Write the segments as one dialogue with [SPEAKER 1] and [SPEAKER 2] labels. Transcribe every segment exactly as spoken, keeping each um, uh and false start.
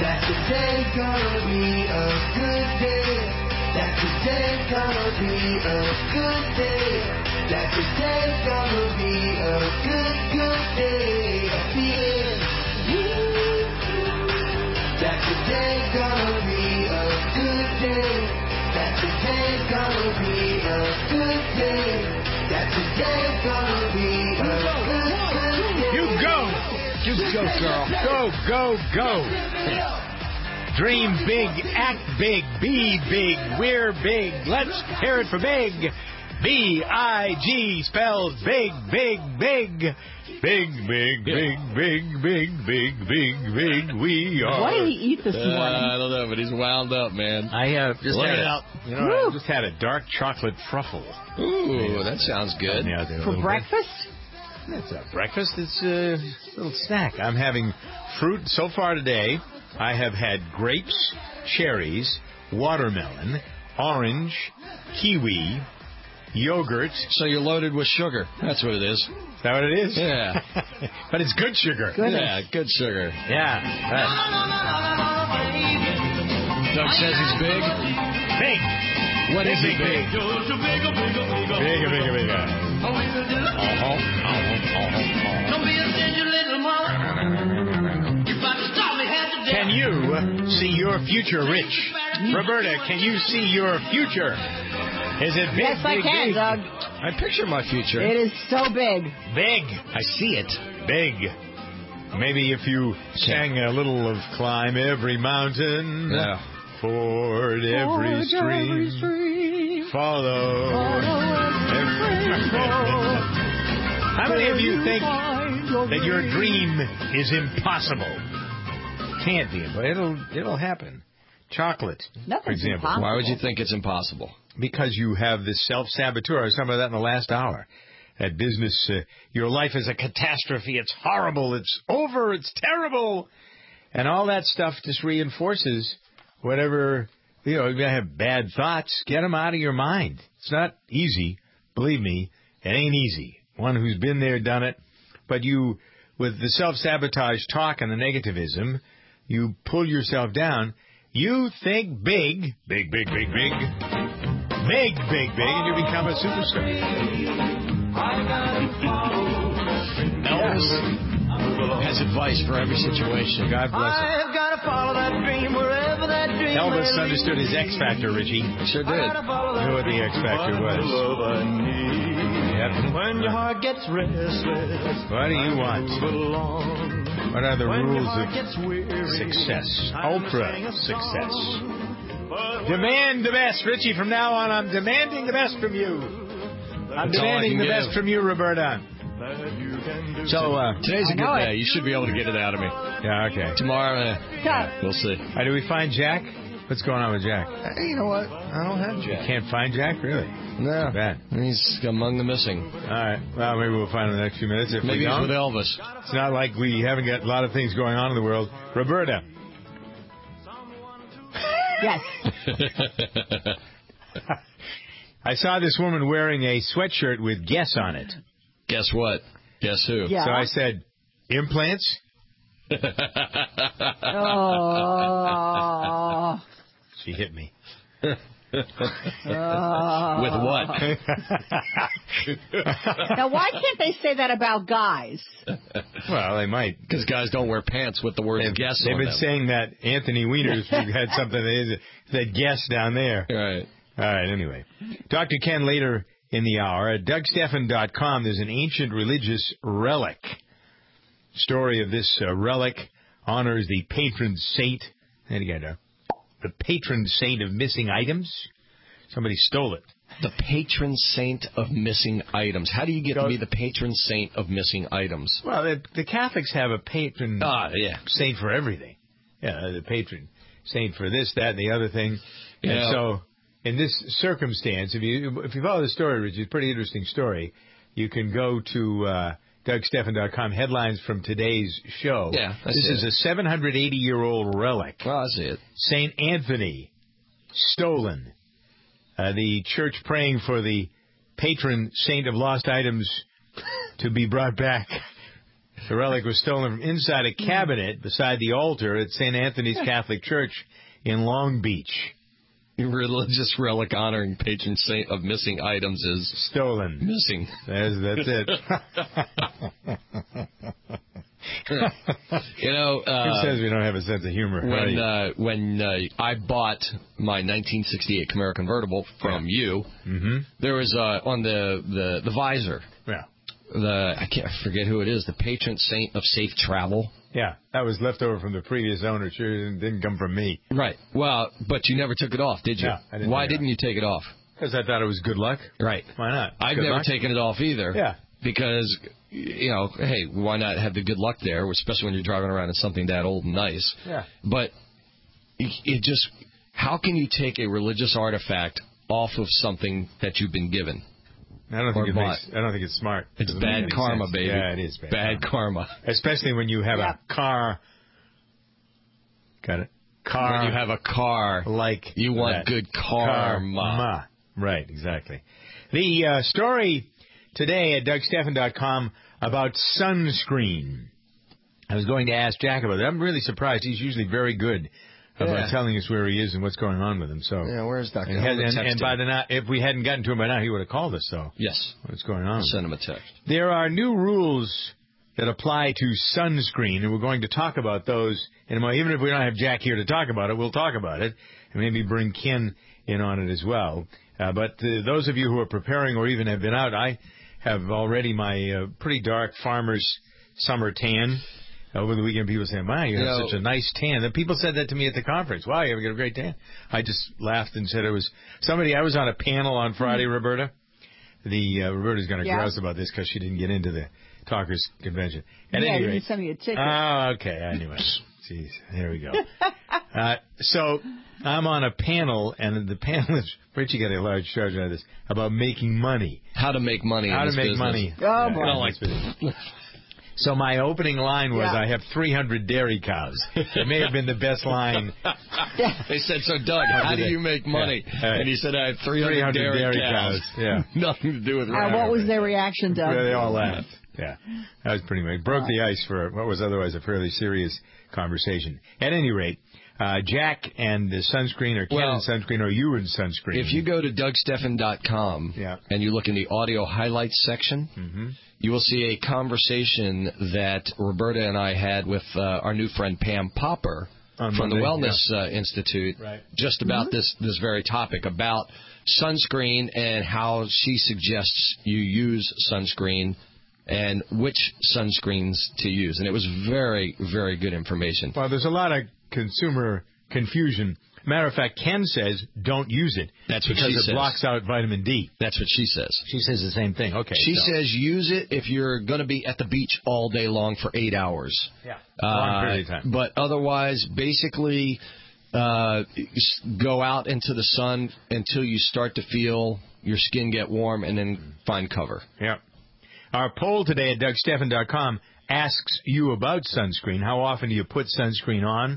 [SPEAKER 1] That today's gonna be a good day. That today's gonna be a good day. That today's gonna be a good, good day. Feeling that today's gonna be a good day. That today's gonna be a good day. That today's gonna be a good, good day.
[SPEAKER 2] You go!
[SPEAKER 3] You go, girl.
[SPEAKER 2] Go, go, go. Dream big, act big, be big, we're big. Let's hear it for big. B I G spells big, big, big. Big, big, big, big, big, big, big, big. We are.
[SPEAKER 4] What did he eat this
[SPEAKER 3] Uh,
[SPEAKER 4] morning?
[SPEAKER 3] I don't know, but he's wound up, man.
[SPEAKER 2] I uh, just
[SPEAKER 3] Look
[SPEAKER 2] had
[SPEAKER 3] it
[SPEAKER 2] a,
[SPEAKER 3] up.
[SPEAKER 2] You know,
[SPEAKER 4] Woo.
[SPEAKER 2] I just had a dark chocolate truffle.
[SPEAKER 3] Ooh, that sounds good.
[SPEAKER 2] Yeah, a
[SPEAKER 4] For
[SPEAKER 2] little
[SPEAKER 4] breakfast?
[SPEAKER 2] Bit. It's a breakfast. It's a little snack. I'm having fruit so far today. I have had grapes, cherries, watermelon, orange, kiwi, yogurt.
[SPEAKER 3] So you're loaded with sugar. That's what it is.
[SPEAKER 2] Is that what it is?
[SPEAKER 3] Yeah.
[SPEAKER 2] But it's good sugar.
[SPEAKER 4] Goodness.
[SPEAKER 3] Yeah, good sugar.
[SPEAKER 2] Yeah. Right.
[SPEAKER 3] Doug says he's big.
[SPEAKER 2] Big.
[SPEAKER 3] What is he big?
[SPEAKER 2] Bigger, bigger, bigger. Uh-huh. Uh-huh. Uh-huh.
[SPEAKER 1] Don't be a stingy little mama. You about to stop me half to death.
[SPEAKER 2] Can you see your future, Rich? Roberta, can you see your future? Is it big,
[SPEAKER 4] Yes, I
[SPEAKER 2] big,
[SPEAKER 4] can,
[SPEAKER 2] big?
[SPEAKER 4] Doug.
[SPEAKER 3] I picture my future.
[SPEAKER 4] It is so big.
[SPEAKER 2] Big.
[SPEAKER 3] I see it.
[SPEAKER 2] Big. Maybe if you sang a little of Climb Every Mountain,
[SPEAKER 3] Yeah.
[SPEAKER 2] ford every stream, follow every trail. How many of you think that your dream is impossible? Can't be, but it'll it'll happen. Chocolate,
[SPEAKER 4] Nothing's
[SPEAKER 2] for example.
[SPEAKER 4] impossible.
[SPEAKER 3] Why would you think it's impossible?
[SPEAKER 2] Because you have this self-saboteur. I was talking about that in the last hour. That business, uh, your life is a catastrophe. It's horrible. It's over. It's terrible. And all that stuff just reinforces whatever, you know, you have bad thoughts. Get them out of your mind. It's not easy. Believe me, it ain't easy. One who's been there, done it. But you, with the self-sabotage talk and the negativism, you pull yourself down. You think big, big, big, big, big, big, big, big, and you become a superstar.
[SPEAKER 3] Elvis has advice for every situation.
[SPEAKER 2] God bless him.
[SPEAKER 1] I've got to follow that dream wherever that dream
[SPEAKER 2] Elvis
[SPEAKER 1] may
[SPEAKER 2] understood his X Factor, Richie.
[SPEAKER 3] Sure did.
[SPEAKER 2] Knew what the X Factor was. Yep.
[SPEAKER 1] When your heart gets restless,
[SPEAKER 2] What do you want?
[SPEAKER 1] belong.
[SPEAKER 2] What are the
[SPEAKER 1] When your
[SPEAKER 2] rules
[SPEAKER 1] heart
[SPEAKER 2] of
[SPEAKER 1] gets weary,
[SPEAKER 2] success?
[SPEAKER 1] time to
[SPEAKER 2] Ultra
[SPEAKER 1] sing a
[SPEAKER 2] success.
[SPEAKER 1] song. But
[SPEAKER 2] Demand the best, Richie. From now on, I'm demanding the best from you. I'm
[SPEAKER 3] That's all I
[SPEAKER 2] demanding
[SPEAKER 3] can
[SPEAKER 2] the
[SPEAKER 3] give.
[SPEAKER 2] best from you, Roberta. So, uh,
[SPEAKER 3] Today's a
[SPEAKER 4] I
[SPEAKER 3] good
[SPEAKER 4] know
[SPEAKER 3] day.
[SPEAKER 4] it.
[SPEAKER 3] You should be able to get it out of me.
[SPEAKER 2] yeah, okay.
[SPEAKER 3] Tomorrow, uh,
[SPEAKER 4] Doug,
[SPEAKER 3] we'll see.
[SPEAKER 2] Uh, do we find Jack? What's going on with Jack?
[SPEAKER 3] Hey, you know what? I don't have Jack.
[SPEAKER 2] Can't find Jack, really?
[SPEAKER 3] No.
[SPEAKER 2] Bad.
[SPEAKER 3] He's among the missing.
[SPEAKER 2] All right. Well, maybe we'll find him in the next few minutes. If
[SPEAKER 3] Maybe
[SPEAKER 2] we
[SPEAKER 3] he's
[SPEAKER 2] don't,
[SPEAKER 3] with Elvis.
[SPEAKER 2] it's not like we haven't got a lot of things going on in the world. Roberta.
[SPEAKER 4] yes.
[SPEAKER 2] I saw this woman wearing a sweatshirt with Guess on it.
[SPEAKER 3] Guess what? Guess who?
[SPEAKER 4] Yeah.
[SPEAKER 2] So I said, implants?
[SPEAKER 4] Oh.
[SPEAKER 2] She hit me.
[SPEAKER 4] Oh.
[SPEAKER 3] With what?
[SPEAKER 4] Now, why can't they say that about guys?
[SPEAKER 2] Well, they might.
[SPEAKER 3] Because guys don't wear pants with the word
[SPEAKER 2] They've,
[SPEAKER 3] guess
[SPEAKER 2] they've
[SPEAKER 3] on
[SPEAKER 2] been
[SPEAKER 3] them.
[SPEAKER 2] saying that Anthony Weiner's had something that said Guess down there.
[SPEAKER 3] Right.
[SPEAKER 2] All right, anyway. Doctor Ken later in the hour. At Doug Stephan dot com, there's an ancient religious relic. Story of this uh, relic honors the patron saint. And you got the patron saint of missing items. Somebody stole it.
[SPEAKER 3] The patron saint of missing items. How do you get to be the patron saint of missing items?
[SPEAKER 2] Well, the, the Catholics have a patron
[SPEAKER 3] Ah, yeah.
[SPEAKER 2] saint for everything. Yeah, the patron saint for this, that, and the other thing.
[SPEAKER 3] Yeah.
[SPEAKER 2] And so, in this circumstance, if you if you follow the story, Richard, it's a pretty interesting story. You can go to uh, Doug Stephan dot com, headlines from today's show.
[SPEAKER 3] Yeah, I
[SPEAKER 2] This
[SPEAKER 3] see
[SPEAKER 2] is
[SPEAKER 3] it.
[SPEAKER 2] a seven hundred eighty year old relic.
[SPEAKER 3] Well, I see it.
[SPEAKER 2] Saint Anthony, stolen. Uh, the church praying for the patron saint of lost items to be brought back. The relic was stolen from inside a cabinet beside the altar at Saint Anthony's Catholic Church in Long Beach.
[SPEAKER 3] Religious relic honoring patron saint of missing items is
[SPEAKER 2] stolen.
[SPEAKER 3] Missing.
[SPEAKER 2] That's, that's it.
[SPEAKER 3] You know, uh,
[SPEAKER 2] who says we don't have a sense of humor?
[SPEAKER 3] When uh, when uh, I bought my nineteen sixty-eight Camaro convertible from
[SPEAKER 2] yeah.
[SPEAKER 3] you,
[SPEAKER 2] mm-hmm.
[SPEAKER 3] there was uh, on the, the, the visor.
[SPEAKER 2] Yeah.
[SPEAKER 3] The I can't I forget who it is. The patron saint of safe travel.
[SPEAKER 2] Yeah, that was left over from the previous owner. Sure, it didn't come from me.
[SPEAKER 3] Right. Well, but you never took it off, did you?
[SPEAKER 2] No, I didn't.
[SPEAKER 3] Why didn't you take it off?
[SPEAKER 2] Because I thought it was good luck.
[SPEAKER 3] Right.
[SPEAKER 2] Why not?
[SPEAKER 3] I've
[SPEAKER 2] good
[SPEAKER 3] never
[SPEAKER 2] luck.
[SPEAKER 3] taken it off either.
[SPEAKER 2] Yeah.
[SPEAKER 3] Because, you know, hey, why not have the good luck there, especially when you're driving around in something that old and nice.
[SPEAKER 2] Yeah.
[SPEAKER 3] But it just, how can you take a religious artifact off of something that you've been given?
[SPEAKER 2] I don't think it makes, I don't think it's smart.
[SPEAKER 3] It's
[SPEAKER 2] it
[SPEAKER 3] bad karma,
[SPEAKER 2] sense.
[SPEAKER 3] baby.
[SPEAKER 2] Yeah, it is bad,
[SPEAKER 3] bad karma.
[SPEAKER 2] karma. Especially when you have
[SPEAKER 4] yeah.
[SPEAKER 2] a car. Got it. Car.
[SPEAKER 3] When you have a car,
[SPEAKER 2] like
[SPEAKER 3] you want
[SPEAKER 2] that.
[SPEAKER 3] good karma.
[SPEAKER 2] karma. Right, exactly. The uh, story today at Doug Stephan dot com about sunscreen. I was going to ask Jack about it. I'm really surprised. He's usually very good about
[SPEAKER 3] yeah.
[SPEAKER 2] telling us where he is and what's going on with him. So
[SPEAKER 3] yeah, where's Doctor
[SPEAKER 2] And, and, and by the now, if we hadn't gotten to him by now, he would have called us. So
[SPEAKER 3] yes,
[SPEAKER 2] what's going on?
[SPEAKER 3] Send him a text.
[SPEAKER 2] There are new rules that apply to sunscreen, and we're going to talk about those in a moment. Even if we don't have Jack here to talk about it, we'll talk about it, and maybe bring Ken in on it as well. Uh, but uh, those of you who are preparing or even have been out, I have already my uh, pretty dark farmer's summer tan. Over the weekend, people saying, wow, you have
[SPEAKER 3] you know,
[SPEAKER 2] such a nice tan. And people said that to me at the conference. Wow, you have a great tan. I just laughed and said it was somebody. I was on a panel on Friday, Roberta. The uh, Roberta's going to
[SPEAKER 4] yeah.
[SPEAKER 2] grouse about this because she didn't get into the talkers convention. At
[SPEAKER 4] yeah,
[SPEAKER 2] any
[SPEAKER 4] you
[SPEAKER 2] rate,
[SPEAKER 4] need some of your tickets.
[SPEAKER 2] Oh, okay. Anyway, jeez, there we go. uh, so I'm on a panel, and the panel is Richie got a large charge out of this about making money.
[SPEAKER 3] How to make money.
[SPEAKER 2] How
[SPEAKER 3] in
[SPEAKER 2] to
[SPEAKER 3] this
[SPEAKER 2] make
[SPEAKER 3] business.
[SPEAKER 2] money.
[SPEAKER 4] Oh,
[SPEAKER 2] yeah,
[SPEAKER 4] boy.
[SPEAKER 2] I like this. So my opening line was,
[SPEAKER 4] yeah.
[SPEAKER 2] I have three hundred dairy cows. It may have been the best line.
[SPEAKER 3] They said, so Doug, how, how do you make money?
[SPEAKER 2] Yeah. Right.
[SPEAKER 3] And he said, I have three hundred,
[SPEAKER 2] three hundred
[SPEAKER 3] dairy,
[SPEAKER 2] dairy
[SPEAKER 3] cows.
[SPEAKER 2] cows. Yeah.
[SPEAKER 3] Nothing to do with
[SPEAKER 4] uh, What was their reaction, Doug?
[SPEAKER 2] They all laughed. Yeah. That was pretty much. Broke the ice for what was otherwise a fairly serious conversation. At any rate, uh, Jack and the sunscreen, or Ken
[SPEAKER 3] well,
[SPEAKER 2] and sunscreen, or you and sunscreen.
[SPEAKER 3] If you go to Doug Stephan dot com
[SPEAKER 2] yeah.
[SPEAKER 3] and you look in the audio highlights section,
[SPEAKER 2] mm-hmm.
[SPEAKER 3] you will see a conversation that Roberta and I had with uh, our new friend Pam Popper
[SPEAKER 2] On
[SPEAKER 3] from
[SPEAKER 2] Monday,
[SPEAKER 3] the Wellness
[SPEAKER 2] yeah.
[SPEAKER 3] uh, Institute,
[SPEAKER 2] right.
[SPEAKER 3] just about
[SPEAKER 4] mm-hmm.
[SPEAKER 3] this, this very topic, about sunscreen and how she suggests you use sunscreen and which sunscreens to use. And it was very, very good information.
[SPEAKER 2] Well, there's a lot of consumer confusion. Matter of fact, Ken says don't use it.
[SPEAKER 3] That's what
[SPEAKER 2] because
[SPEAKER 3] she
[SPEAKER 2] it
[SPEAKER 3] says.
[SPEAKER 2] blocks out vitamin D.
[SPEAKER 3] That's what she says.
[SPEAKER 2] She says the same thing. Okay.
[SPEAKER 3] She
[SPEAKER 2] so.
[SPEAKER 3] says use it if you're going to be at the beach all day long for eight hours.
[SPEAKER 2] Yeah.
[SPEAKER 3] Uh,
[SPEAKER 2] Long period of time.
[SPEAKER 3] But otherwise, basically, uh, go out into the sun until you start to feel your skin get warm, and then find cover.
[SPEAKER 2] Yeah. Our poll today at Doug Stephan dot com asks you about sunscreen. How often do you put sunscreen on?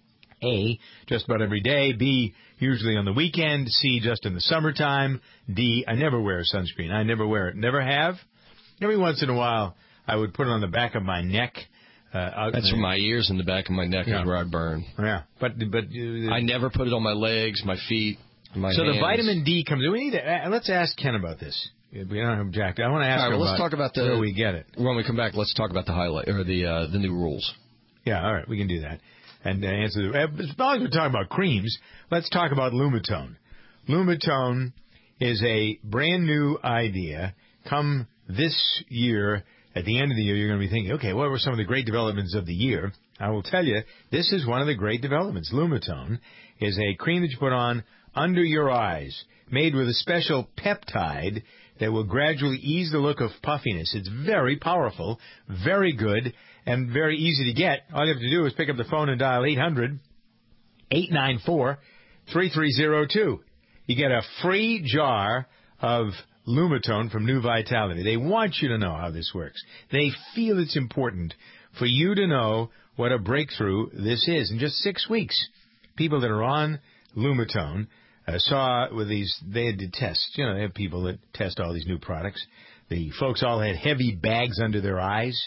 [SPEAKER 2] A, just about every day. B, usually on the weekend. C, just in the summertime. D, I never wear sunscreen. I never wear it. Never have. Every once in a while, I would put it on the back of my neck. Uh,
[SPEAKER 3] That's from my ears and the back of my neck
[SPEAKER 2] yeah.
[SPEAKER 3] is where I burn.
[SPEAKER 2] Yeah, but but uh,
[SPEAKER 3] I never put it on my legs, my feet, my
[SPEAKER 2] so
[SPEAKER 3] hands.
[SPEAKER 2] the vitamin D comes. We need to, uh, let's ask Ken about this. We don't have Jack. I want to ask
[SPEAKER 3] all right,
[SPEAKER 2] him
[SPEAKER 3] well,
[SPEAKER 2] about
[SPEAKER 3] let's talk about the,
[SPEAKER 2] where we get it.
[SPEAKER 3] When we come back, let's talk about the highlight or the uh, the new rules.
[SPEAKER 2] Yeah, all right, we can do that. And uh, answer the, as long as we're talking about creams, let's talk about Lumitone. Lumitone is a brand new idea. Come this year, at the end of the year, you're going to be thinking, okay, what were some of the great developments of the year? I will tell you, this is one of the great developments. Lumitone is a cream that you put on under your eyes, made with a special peptide that will gradually ease the look of puffiness. It's very powerful, very good, and very easy to get. All you have to do is pick up the phone and dial eight hundred, eight nine four, three three zero two. You get a free jar of Lumitone from New Vitality. They want you to know how this works. They feel it's important for you to know what a breakthrough this is. In just six weeks, people that are on Lumitone uh, saw with these, they did tests. You know, they have people that test all these new products. The folks all had heavy bags under their eyes.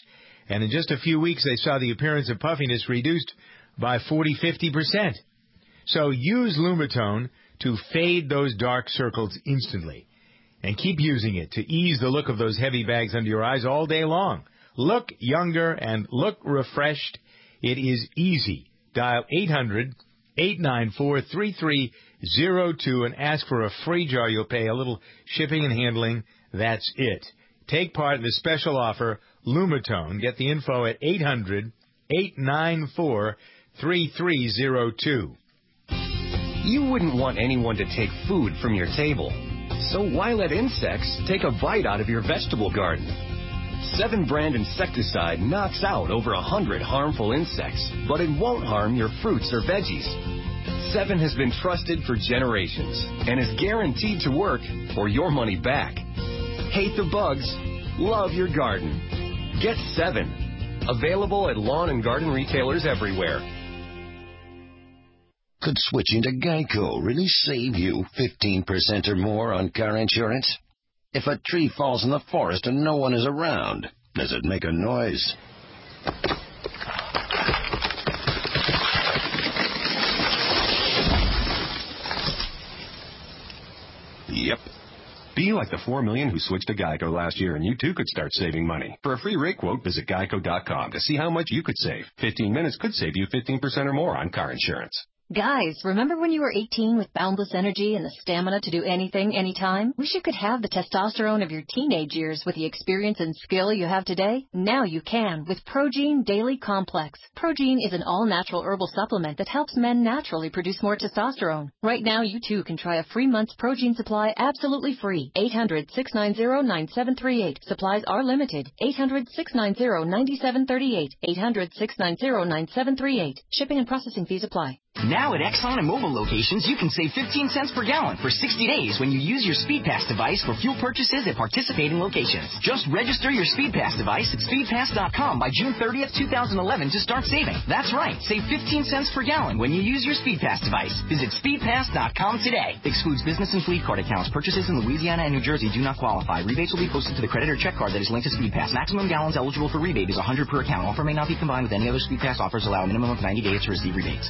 [SPEAKER 2] And in just a few weeks, they saw the appearance of puffiness reduced by forty, fifty percent. So use Lumitone to fade those dark circles instantly. And keep using it to ease the look of those heavy bags under your eyes all day long. Look younger and look refreshed. It is easy. Dial eight hundred, eight nine four, three three zero two and ask for a free jar. You'll pay a little shipping and handling. That's it. Take part in the special offer, Lumitone. Get the info at eight hundred, eight nine four, three three zero two.
[SPEAKER 5] You wouldn't want anyone to take food from your table. So why let insects take a bite out of your vegetable garden? Seven brand insecticide knocks out over a hundred harmful insects, but it won't harm your fruits or veggies. Seven has been trusted for generations and is guaranteed to work or your money back. Hate the bugs, love your garden. Get Seven. Available at lawn and garden retailers everywhere.
[SPEAKER 6] Could switching to Geico really save you fifteen percent or more on car insurance? If a tree falls in the forest and no one is around, does it make a noise?
[SPEAKER 5] Yep. Be like the four million who switched to Geico last year, and you too could start saving money. For a free rate quote, visit geico dot com to see how much you could save. fifteen minutes could save you fifteen percent or more on car insurance.
[SPEAKER 7] Guys, remember when you were eighteen with boundless energy and the stamina to do anything, anytime? Wish you could have the testosterone of your teenage years with the experience and skill you have today? Now you can with Progene Daily Complex. Progene is an all-natural herbal supplement that helps men naturally produce more testosterone. Right now, you too can try a free month's Progene supply absolutely free. eight hundred, six nine zero, nine seven three eight. Supplies are limited. eight hundred, six nine zero, nine seven three eight. eight hundred, six nine zero, nine seven three eight. Shipping and processing fees apply.
[SPEAKER 8] Now at Exxon and Mobil locations, you can save fifteen cents per gallon for sixty days when you use your SpeedPass device for fuel purchases at participating locations. Just register your SpeedPass device at speed pass dot com by June thirtieth, twenty eleven to start saving. That's right, save fifteen cents per gallon when you use your SpeedPass device. Visit speed pass dot com today. Excludes business and fleet card accounts. Purchases in Louisiana and New Jersey do not qualify. Rebates will be posted to the credit or check card that is linked to SpeedPass. Maximum gallons eligible for rebate is one hundred per account. Offer may not be combined with any other SpeedPass offers. Allow a minimum of ninety days to receive rebates.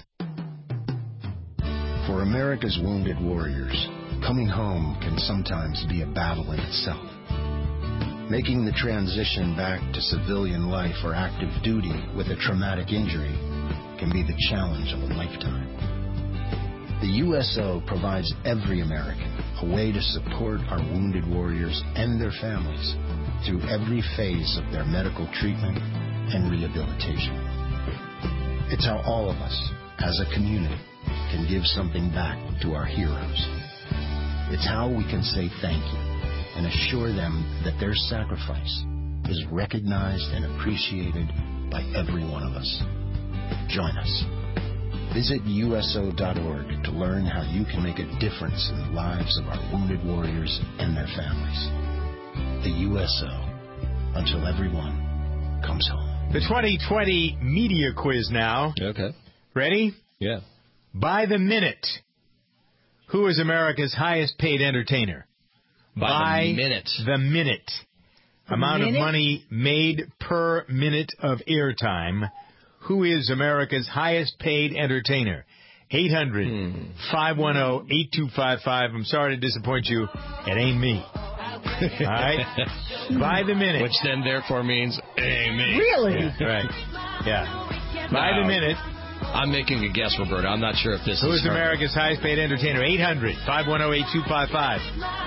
[SPEAKER 9] For America's wounded warriors, coming home can sometimes be a battle in itself. Making the transition back to civilian life or active duty with a traumatic injury can be the challenge of a lifetime. The U S O provides every American a way to support our wounded warriors and their families through every phase of their medical treatment and rehabilitation. It's how all of us, as a community, can give something back to our heroes. It's how we can say thank you and assure them that their sacrifice is recognized and appreciated by every one of us. Join us. Visit U S O dot org to learn how you can make a difference in the lives of our wounded warriors and their families. The U S O, until everyone comes home.
[SPEAKER 2] The twenty twenty media quiz now.
[SPEAKER 3] Okay.
[SPEAKER 2] Ready?
[SPEAKER 3] Yeah.
[SPEAKER 2] By the minute, who is America's highest paid entertainer?
[SPEAKER 3] By,
[SPEAKER 2] By
[SPEAKER 3] the minute.
[SPEAKER 2] The minute.
[SPEAKER 4] The
[SPEAKER 2] Amount
[SPEAKER 4] minute?
[SPEAKER 2] of money made per minute of airtime. Who is America's highest paid entertainer? eight hundred, five one zero, eight two five five. I'm sorry to disappoint you. It ain't me. All right? By the minute.
[SPEAKER 3] Which then therefore means, hey, me.
[SPEAKER 4] Really?
[SPEAKER 2] Yeah, right. Yeah. By
[SPEAKER 3] Wow.
[SPEAKER 2] the minute.
[SPEAKER 3] I'm making a guess, Roberto. I'm not sure if this
[SPEAKER 2] Who
[SPEAKER 3] is
[SPEAKER 2] is
[SPEAKER 3] her.
[SPEAKER 2] America's highest paid entertainer? eight hundred, five one zero, eight two five five.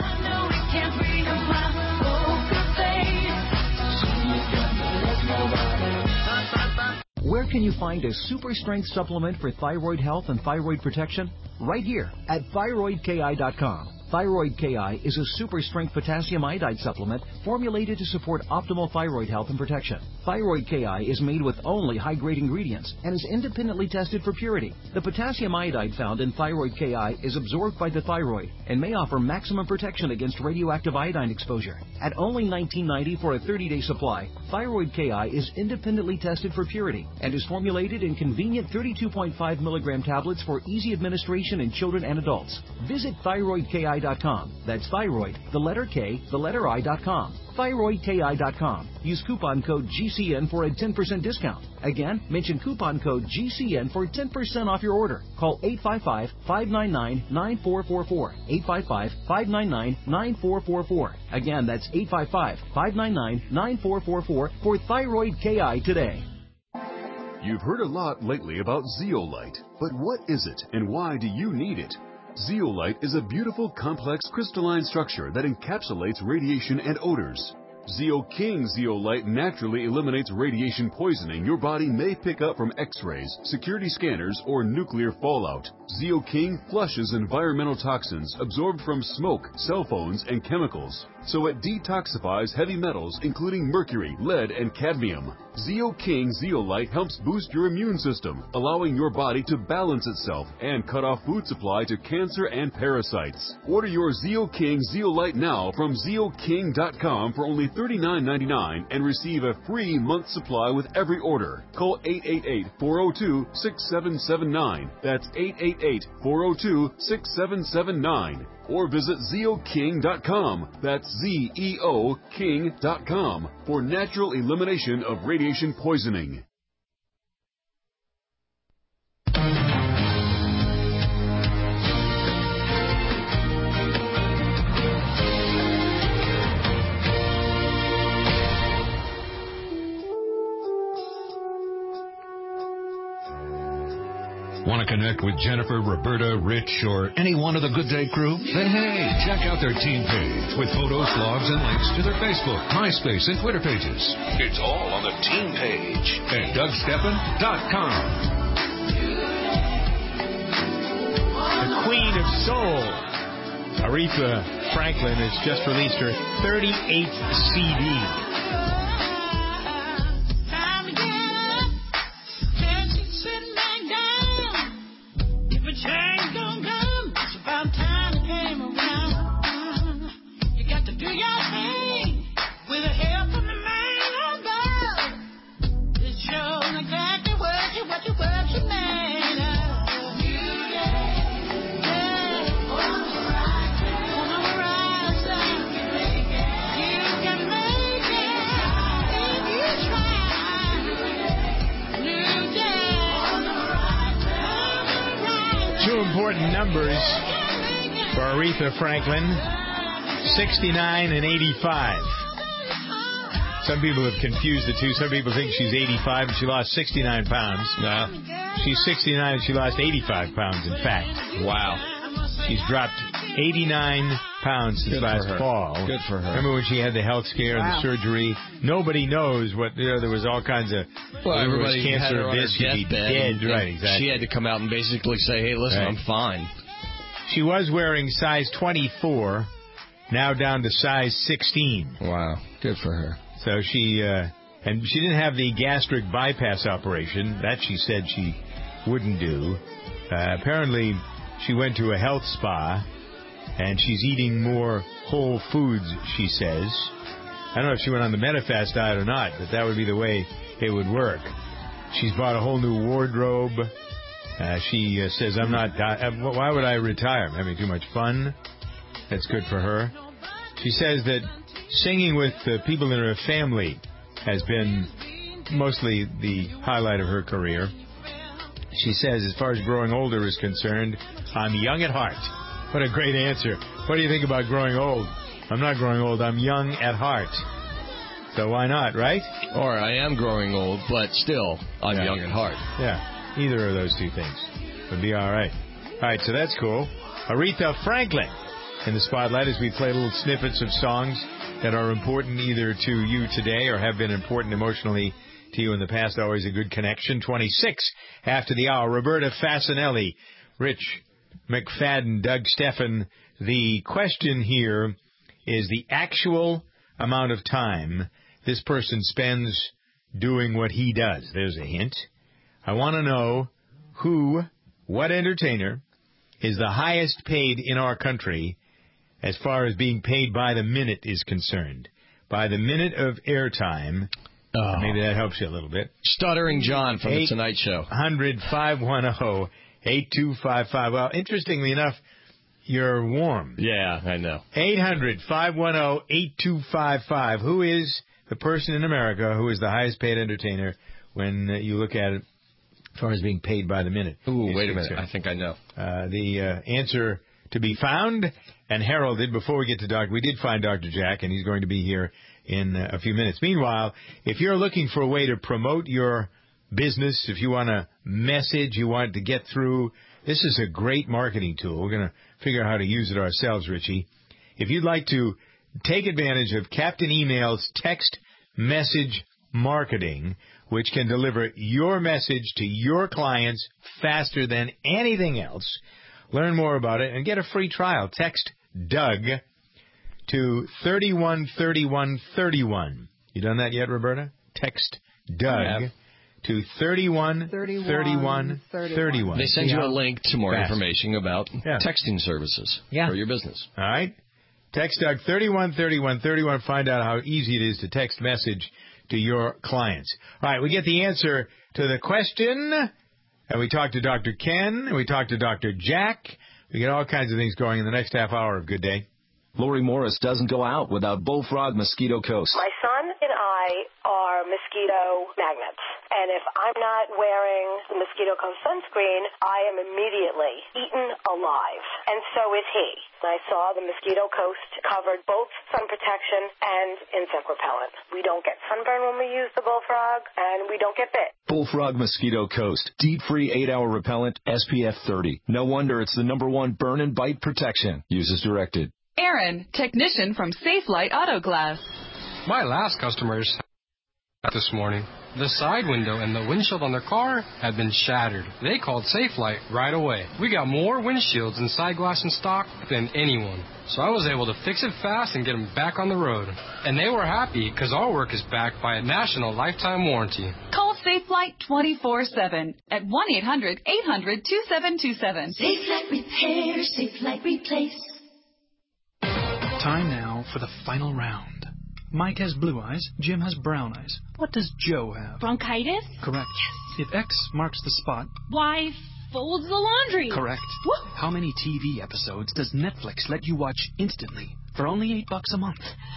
[SPEAKER 10] Where can you find a super strength supplement for thyroid health and thyroid protection? Right here at thyroid K I dot com. Thyroid K I is a super strength potassium iodide supplement formulated to support optimal thyroid health and protection. Thyroid K I is made with only high-grade ingredients and is independently tested for purity. The potassium iodide found in Thyroid K I is absorbed by the thyroid and may offer maximum protection against radioactive iodine exposure. At only nineteen ninety dollars for a thirty-day supply, Thyroid K I is independently tested for purity and is formulated in convenient thirty-two point five milligram tablets for easy administration in children and adults. Visit thyroid K I I dot com. That's thyroid, the letter K, the letter I dot com. thyroid K I dot com. Use coupon code G C N for a ten percent discount. Again, mention coupon code G C N for ten percent off your order. Call eight five five, five nine nine, nine four four four. eight five five, five nine nine, nine four four four. Again, that's eight five five, five nine nine, nine four four four for Thyroid K I today.
[SPEAKER 11] You've heard a lot lately about Zeolite, but what is it and why do you need it? Zeolite is a beautiful, complex crystalline structure that encapsulates radiation and odors. Zeo King Zeolite naturally eliminates radiation poisoning your body may pick up from X-rays, security scanners, or nuclear fallout. Zeo King flushes environmental toxins absorbed from smoke, cell phones, and chemicals, so it detoxifies heavy metals including mercury, lead, and cadmium. Zeo King Zeolite helps boost your immune system, allowing your body to balance itself and cut off food supply to cancer and parasites. Order your Zeo King Zeolite now from Zeo King dot com for only thirty-nine ninety-nine and receive a free month supply with every order. Call eight eight eight, four zero two, six seven seven nine. That's eight eight eight, four zero two, six seven seven nine. Or visit Zeo King dot com. That's Z E O King dot com for natural elimination of radiation poisoning.
[SPEAKER 12] Want to connect with Jennifer, Roberta, Rich, or any one of the Good Day crew? Then hey, check out their team page with photos, blogs, and links to their Facebook, MySpace, and Twitter pages. It's all on the team page at Doug Stephan dot com.
[SPEAKER 2] The Queen of Soul, Aretha Franklin, has just released her thirty-eighth C D. Important numbers for Aretha Franklin, sixty-nine and eighty-five. Some people have confused the two. Some people think she's eighty-five and she lost sixty-nine pounds. No. She's sixty-nine and she lost eighty-five pounds, in fact.
[SPEAKER 3] Wow.
[SPEAKER 2] She's dropped eighty-nine pounds since
[SPEAKER 3] Good
[SPEAKER 2] last
[SPEAKER 3] for her.
[SPEAKER 2] fall.
[SPEAKER 3] Good for her.
[SPEAKER 2] Remember when she had the health scare
[SPEAKER 3] Wow.
[SPEAKER 2] and the surgery? Nobody knows what, you know, there was all kinds of,
[SPEAKER 3] Well,
[SPEAKER 2] there was
[SPEAKER 3] everybody had
[SPEAKER 2] cancer
[SPEAKER 3] her
[SPEAKER 2] of
[SPEAKER 3] on her
[SPEAKER 2] this, she'd be
[SPEAKER 3] deathbed,
[SPEAKER 2] dead.
[SPEAKER 3] and-
[SPEAKER 2] Right,
[SPEAKER 3] and
[SPEAKER 2] exactly.
[SPEAKER 3] She had to come out and basically say, hey, listen,
[SPEAKER 2] Right.
[SPEAKER 3] I'm fine.
[SPEAKER 2] She was wearing size twenty-four, now down to size sixteen.
[SPEAKER 3] Wow, good for her.
[SPEAKER 2] So she, uh, and she didn't have the gastric bypass operation. That she said she wouldn't do. Uh, apparently, she went to a health spa, and she's eating more whole foods, she says. I don't know if she went on the Metafast diet or not, but that would be the way it would work. She's bought a whole new wardrobe. Uh, she uh, says, I'm not, uh, why would I retire? I'm having too much fun. That's good for her. She says that singing with uh, people in her family has been mostly the highlight of her career. She says, as far as growing older is concerned, I'm young at heart. What a great answer. What do you think about growing old? I'm not growing old. I'm young at heart. So why not, right?
[SPEAKER 3] Or I am growing old, but still, I'm
[SPEAKER 2] Yeah.
[SPEAKER 3] young at heart.
[SPEAKER 2] Yeah. Either of those two things would be all right. All right, so that's cool. Aretha Franklin in the spotlight as we play little snippets of songs that are important either to you today or have been important emotionally to you in the past. Always a good connection. twenty-six after the hour. Roberta Fasanelli, Rich McFadden, Doug Stephan. The question here is the actual amount of time this person spends doing what he does. There's a hint. I want to know who, what entertainer, is the highest paid in our country as far as being paid by the minute is concerned. By the minute of airtime.
[SPEAKER 3] Oh.
[SPEAKER 2] Maybe that helps you a little bit.
[SPEAKER 3] Stuttering John from The Tonight Show.
[SPEAKER 2] eight hundred, five one zero, eight two five five. Well, interestingly enough, you're warm.
[SPEAKER 3] Yeah, I know.
[SPEAKER 2] eight hundred, five one zero, eight two five five. Who is the person in America who is the highest paid entertainer when uh, you look at it as far as being paid by the minute?
[SPEAKER 3] Ooh, wait a minute. I think I know.
[SPEAKER 2] Uh, the uh, answer to be found and heralded before we get to Doctor We did find Doctor Jack, and he's going to be here in uh, a few minutes. Meanwhile, if you're looking for a way to promote your business, if you want a message you want to get through, this is a great marketing tool. We're going to figure out how to use it ourselves, Richie. If you'd like to take advantage of Captain Email's text message marketing, which can deliver your message to your clients faster than anything else, learn more about it and get a free trial. Text Doug to thirty-one thirty-one thirty-one. You done that yet, Roberta? Text Doug to thirty-one thirty-one thirty-one.
[SPEAKER 3] They send you a link to more
[SPEAKER 2] Fast.
[SPEAKER 3] information about
[SPEAKER 2] Yeah.
[SPEAKER 3] texting services
[SPEAKER 2] Yeah.
[SPEAKER 3] for your business.
[SPEAKER 2] All right? Text Doug thirty-one thirty-one thirty-one. Find out how easy it is to text message to your clients. All right, we get the answer to the question, and we talk to Doctor Ken, and we talk to Doctor Jack. We get all kinds of things going in the next half hour of Good Day.
[SPEAKER 13] Lori Morris doesn't go out without Bullfrog Mosquito Coast.
[SPEAKER 14] My son and I are mosquito magnets. And if I'm not wearing the Mosquito Coast sunscreen, I am immediately eaten alive. And so is he. I saw the Mosquito Coast covered both sun protection and insect repellent. We don't get sunburn when we use the Bullfrog, and we don't get bit.
[SPEAKER 13] Bullfrog Mosquito Coast. Deep-free eight-hour repellent, S P F thirty. No wonder it's the number one burn and bite protection. Use as directed.
[SPEAKER 15] Aaron, technician from Safe Light Auto Glass.
[SPEAKER 16] My last customers this morning, the side window and the windshield on their car had been shattered. They called Safe Light right away. We got more windshields and side glass in stock than anyone, so I was able to fix it fast and get them back on the road. And they were happy because our work is backed by a national lifetime warranty.
[SPEAKER 15] Call Safe Light twenty-four seven at one eight hundred eight hundred two seven two seven.
[SPEAKER 17] Safe Light Repair, Safe Light Replace.
[SPEAKER 18] Time now for the final round. Mike has blue eyes, Jim has brown eyes. What does Joe have?
[SPEAKER 19] Bronchitis?
[SPEAKER 18] Correct. Yes. If X marks the spot.
[SPEAKER 19] Y folds the laundry.
[SPEAKER 18] Correct.
[SPEAKER 19] Woo.
[SPEAKER 18] How many T V episodes does Netflix let you watch instantly for only eight bucks a month?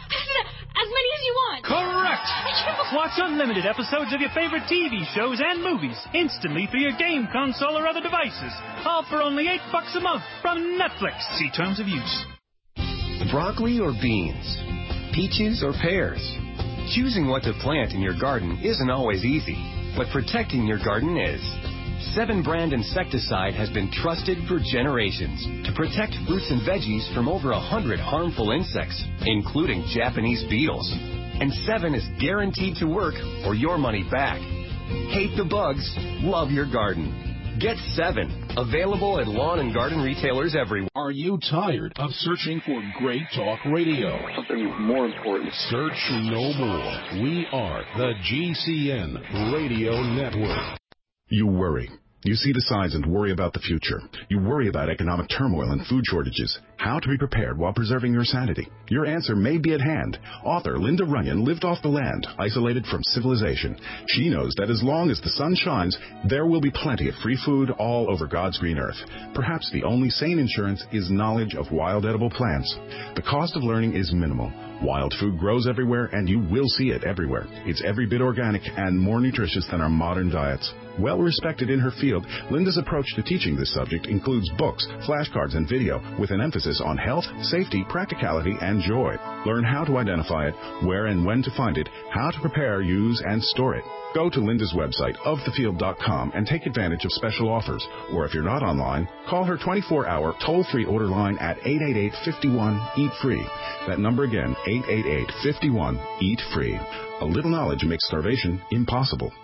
[SPEAKER 19] As many as you want.
[SPEAKER 18] Correct.
[SPEAKER 20] Watch unlimited episodes of your favorite T V shows and movies instantly through your game console or other devices. All for only eight bucks a month from Netflix. See terms of use.
[SPEAKER 5] Broccoli or beans? Peaches or pears? Choosing what to plant in your garden isn't always easy, but protecting your garden is. Seven brand insecticide has been trusted for generations to protect fruits and veggies from over a hundred harmful insects, including Japanese beetles. And Seven is guaranteed to work or your money back. Hate the bugs, love your garden. Get Seven, available at lawn and garden retailers everywhere.
[SPEAKER 12] Are you tired of searching for great talk radio?
[SPEAKER 21] Something more important.
[SPEAKER 12] Search no more. We are the G C N Radio Network.
[SPEAKER 22] You worry. You see the signs and worry about the future. You worry about economic turmoil and food shortages. How to be prepared while preserving your sanity. Your answer may be at hand. Author Linda Runyon lived off the land, isolated from civilization. She knows that as long as the sun shines, there will be plenty of free food all over God's green earth. Perhaps the only sane insurance is knowledge of wild edible plants. The cost of learning is minimal. Wild food grows everywhere, and you will see it everywhere. It's every bit organic and more nutritious than our modern diets. Well respected in her field, Linda's approach to teaching this subject includes books, flashcards, and video with an emphasis on health, safety, practicality, and joy. Learn how to identify it, where and when to find it, how to prepare, use, and store it. Go to Linda's website, of the field dot com, and take advantage of special offers. Or if you're not online, call her twenty-four hour toll-free order line at eight eight eight, five one, eat free. That number again, eight eight eight, five one, eat free. A little knowledge makes starvation impossible.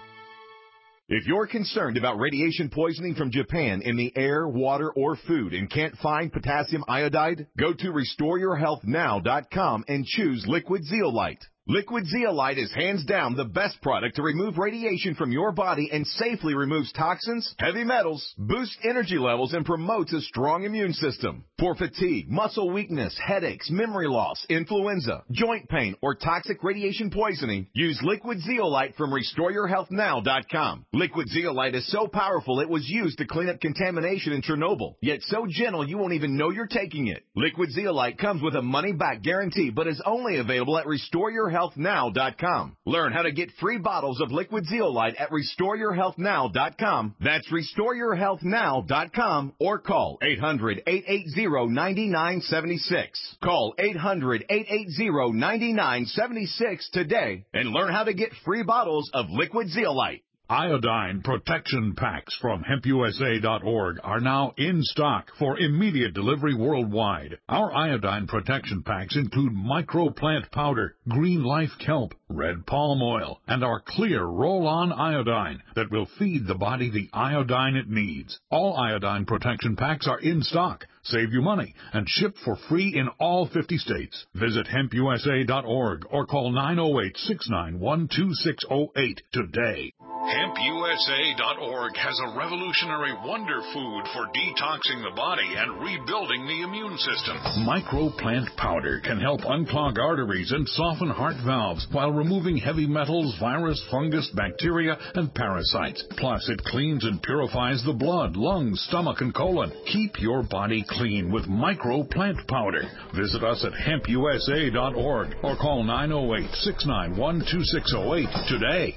[SPEAKER 23] If you're concerned about radiation poisoning from Japan in the air, water, or food and can't find potassium iodide, go to restore your health now dot com and choose Liquid Zeolite. Liquid Zeolite is hands down the best product to remove radiation from your body and safely removes toxins, heavy metals, boosts energy levels, and promotes a strong immune system. For fatigue, muscle weakness, headaches, memory loss, influenza, joint pain, or toxic radiation poisoning, use Liquid Zeolite from Restore Your Health Now dot com. Liquid Zeolite is so powerful it was used to clean up contamination in Chernobyl, yet so gentle you won't even know you're taking it. Liquid Zeolite comes with a money-back guarantee, but is only available at Restore Your Health Now dot com. Learn how to get free bottles of Liquid Zeolite at Restore Your Health Now dot com. That's Restore Your Health Now dot com or call eight hundred, eight eight zero, nine nine seven six. Call eight hundred, eight eight zero, nine nine seven six today and learn how to get free bottles of Liquid Zeolite.
[SPEAKER 1] Iodine protection packs from hemp U S A dot org are now in stock for immediate delivery worldwide. Our iodine protection packs include microplant powder, green life kelp, red palm oil, and our clear roll-on iodine that will feed the body the iodine it needs. All iodine protection packs are in stock, save you money, and ship for free in all fifty states. Visit hemp U S A dot org or call nine oh eight, six nine one, two six oh eight today.
[SPEAKER 12] hemp U S A dot org has a revolutionary wonder food for detoxing the body and rebuilding the immune system.
[SPEAKER 1] Microplant powder can help unclog arteries and soften heart valves while removing heavy metals, virus, fungus, bacteria, and parasites. Plus, it cleans and purifies the blood, lungs, stomach, and colon. Keep your body clean with Microplant powder. Visit us at hemp U S A dot org or call nine oh eight, six nine one, two six oh eight today.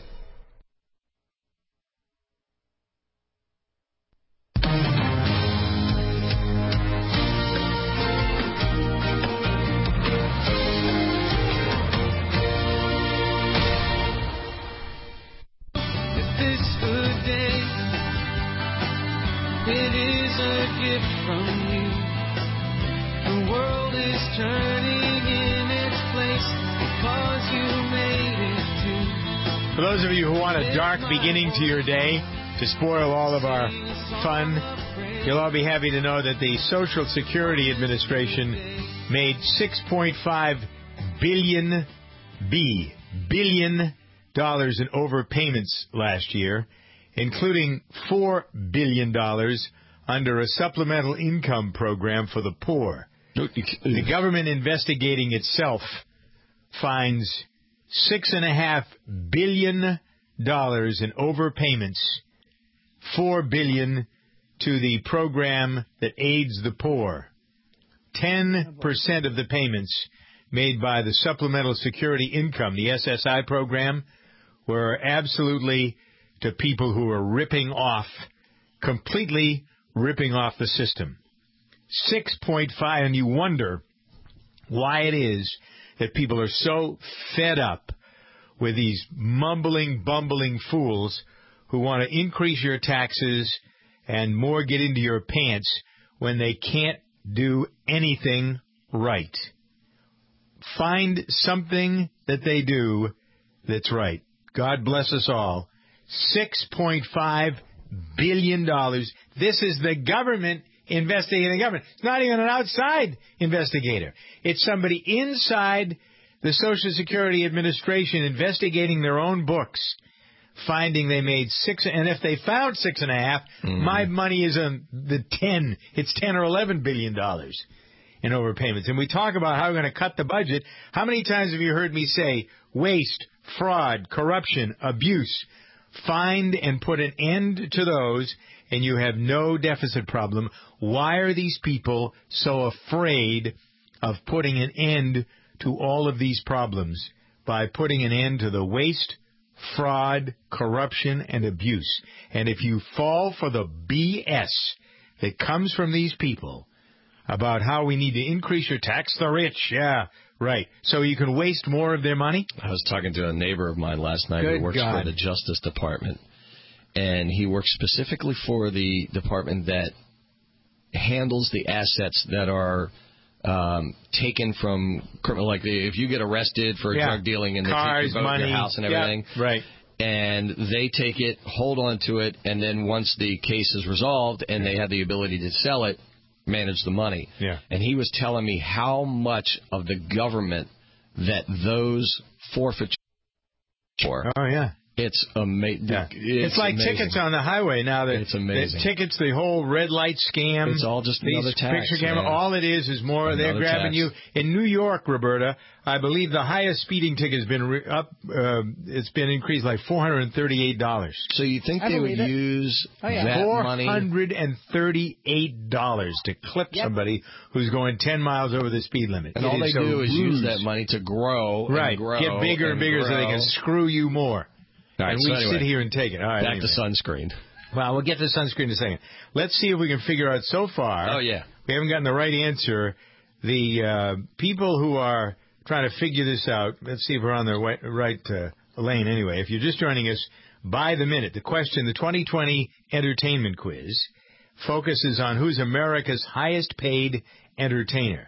[SPEAKER 6] It is a gift from you. The world is turning in its place because you made it too.
[SPEAKER 2] For those of you who want a dark beginning to your day to spoil all of our fun, you'll all be happy to know that the Social Security Administration made six point five billion B billion dollars in overpayments last year, including four billion dollars under a supplemental income program for the poor. The government investigating itself finds six point five billion dollars in overpayments, four billion dollars to the program that aids the poor. ten percent of the payments made by the Supplemental Security Income, the S S I program, were absolutely to people who are ripping off, completely ripping off the system. six point five, and you wonder why it is that people are so fed up with these mumbling, bumbling fools who want to increase your taxes and more get into your pants when they can't do anything right. Find something that they do that's right. God bless us all. six point five billion dollars. This is the government investigating the government. It's not even an outside investigator. It's somebody inside the Social Security Administration investigating their own books, finding they made six, and if they found six and a half, mm-hmm. my money is on the ten. It's ten or eleven billion dollars in overpayments. And we talk about how we're going to cut the budget. How many times have you heard me say waste, fraud, corruption, abuse? Find and put an end to those, and you have no deficit problem. Why are these people so afraid of putting an end to all of these problems? By putting an end to the waste, fraud, corruption, and abuse. And if you fall for the B S that comes from these people about how we need to increase your tax the rich, yeah, right, so you can waste more of their money?
[SPEAKER 3] I was talking to a neighbor of mine last night
[SPEAKER 2] Good
[SPEAKER 3] who works
[SPEAKER 2] God.
[SPEAKER 3] for the Justice Department, and he works specifically for the department that handles the assets that are um, taken from criminal, like the, if you get arrested for
[SPEAKER 2] yeah.
[SPEAKER 3] drug dealing and they
[SPEAKER 2] Cars,
[SPEAKER 3] take your boat,
[SPEAKER 2] money,
[SPEAKER 3] your house and everything,
[SPEAKER 2] yeah, right.
[SPEAKER 3] and they take it, hold on to it, and then once the case is resolved and they have the ability to sell it, manage the money.
[SPEAKER 2] Yeah.
[SPEAKER 3] And he was telling me how much of the government that those forfeitures for.
[SPEAKER 2] Oh, yeah.
[SPEAKER 3] It's amazing.
[SPEAKER 2] Yeah.
[SPEAKER 3] It's,
[SPEAKER 2] it's like
[SPEAKER 3] amazing.
[SPEAKER 2] tickets on the highway now. That
[SPEAKER 3] it's amazing.
[SPEAKER 2] The tickets, the whole red light scam.
[SPEAKER 3] It's all just
[SPEAKER 2] these
[SPEAKER 3] another tax.
[SPEAKER 2] Picture camera.
[SPEAKER 3] Man.
[SPEAKER 2] All it is is more.
[SPEAKER 3] Another
[SPEAKER 2] they're grabbing
[SPEAKER 3] tax.
[SPEAKER 2] you in New York, Roberta. I believe the highest speeding ticket has been re- up. Uh, it's been increased like four hundred and thirty-eight dollars.
[SPEAKER 3] So you think
[SPEAKER 4] I
[SPEAKER 3] they would
[SPEAKER 4] it.
[SPEAKER 3] use
[SPEAKER 4] oh, yeah.
[SPEAKER 3] that
[SPEAKER 2] four
[SPEAKER 3] money?
[SPEAKER 2] Four hundred and thirty-eight dollars to clip
[SPEAKER 4] yep.
[SPEAKER 2] somebody who's going ten miles over the speed limit.
[SPEAKER 3] And
[SPEAKER 2] it
[SPEAKER 3] all they
[SPEAKER 2] is
[SPEAKER 3] do is
[SPEAKER 2] rude.
[SPEAKER 3] use that money to grow,
[SPEAKER 2] right?
[SPEAKER 3] And grow,
[SPEAKER 2] Get bigger and,
[SPEAKER 3] and
[SPEAKER 2] bigger
[SPEAKER 3] grow.
[SPEAKER 2] so they can screw you more.
[SPEAKER 3] All right,
[SPEAKER 2] and
[SPEAKER 3] so
[SPEAKER 2] we
[SPEAKER 3] anyway,
[SPEAKER 2] sit here and take it. All right,
[SPEAKER 3] back
[SPEAKER 2] anyway.
[SPEAKER 3] to sunscreen.
[SPEAKER 2] Well, we'll get to sunscreen in a second. Let's see if we can figure out so far.
[SPEAKER 3] Oh, yeah.
[SPEAKER 2] We haven't gotten the right answer. The uh, people who are trying to figure this out, let's see if we're on the right, right uh, lane anyway. If you're just joining us, by the minute, the question, the twenty twenty entertainment quiz, focuses on who's America's highest paid entertainer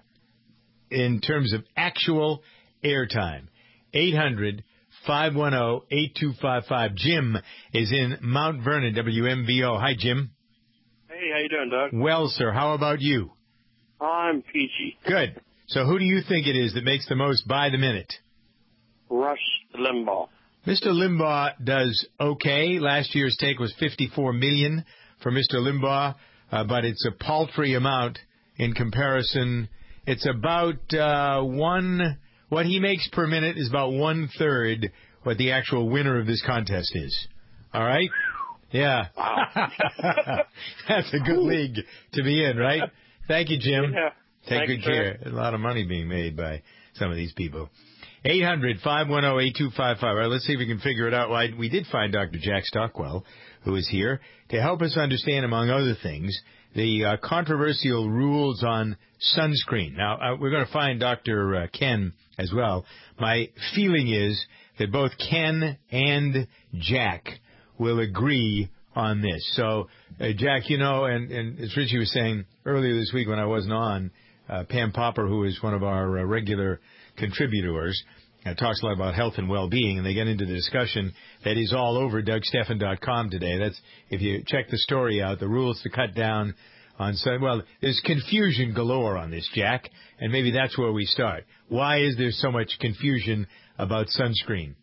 [SPEAKER 2] in terms of actual airtime. eight hundred five one zero eight two five five. Jim is in Mount Vernon, W M V O. Hi, Jim.
[SPEAKER 7] Hey, how you doing, Doug?
[SPEAKER 2] Well, sir, how about you?
[SPEAKER 7] I'm peachy.
[SPEAKER 2] Good. So who do you think it is that makes the most by the minute?
[SPEAKER 7] Rush Limbaugh.
[SPEAKER 2] Mister Limbaugh does okay. Last year's take was fifty-four million dollars for Mister Limbaugh, uh, but it's a paltry amount in comparison. It's about uh, one... What he makes per minute is about one-third what the actual winner of this contest is. All right? Yeah.
[SPEAKER 7] Wow.
[SPEAKER 2] That's a good league to be in, right? Thank you, Jim.
[SPEAKER 7] Yeah.
[SPEAKER 2] Take
[SPEAKER 7] Thanks,
[SPEAKER 2] good
[SPEAKER 7] sir.
[SPEAKER 2] care. A lot of money being made by some of these people. eight hundred five one zero eight two five five. All right, let's see if we can figure it out. Well, we did find Doctor Jack Stockwell, who is here to help us understand, among other things, the uh, controversial rules on sunscreen. Now, uh, we're going to find Doctor Uh, Ken as well. My feeling is that both Ken and Jack will agree on this. So, uh, Jack, you know, and, and as Richie was saying earlier this week when I wasn't on, uh, Pam Popper, who is one of our uh, regular contributors, uh, talks a lot about health and well-being, and they get into the discussion that is all over Doug Stephan dot com today. That's, if you check the story out, the rules to cut down on sun. Well, there's confusion galore on this, Jack, and maybe that's where we start. Why is there so much confusion about sunscreen?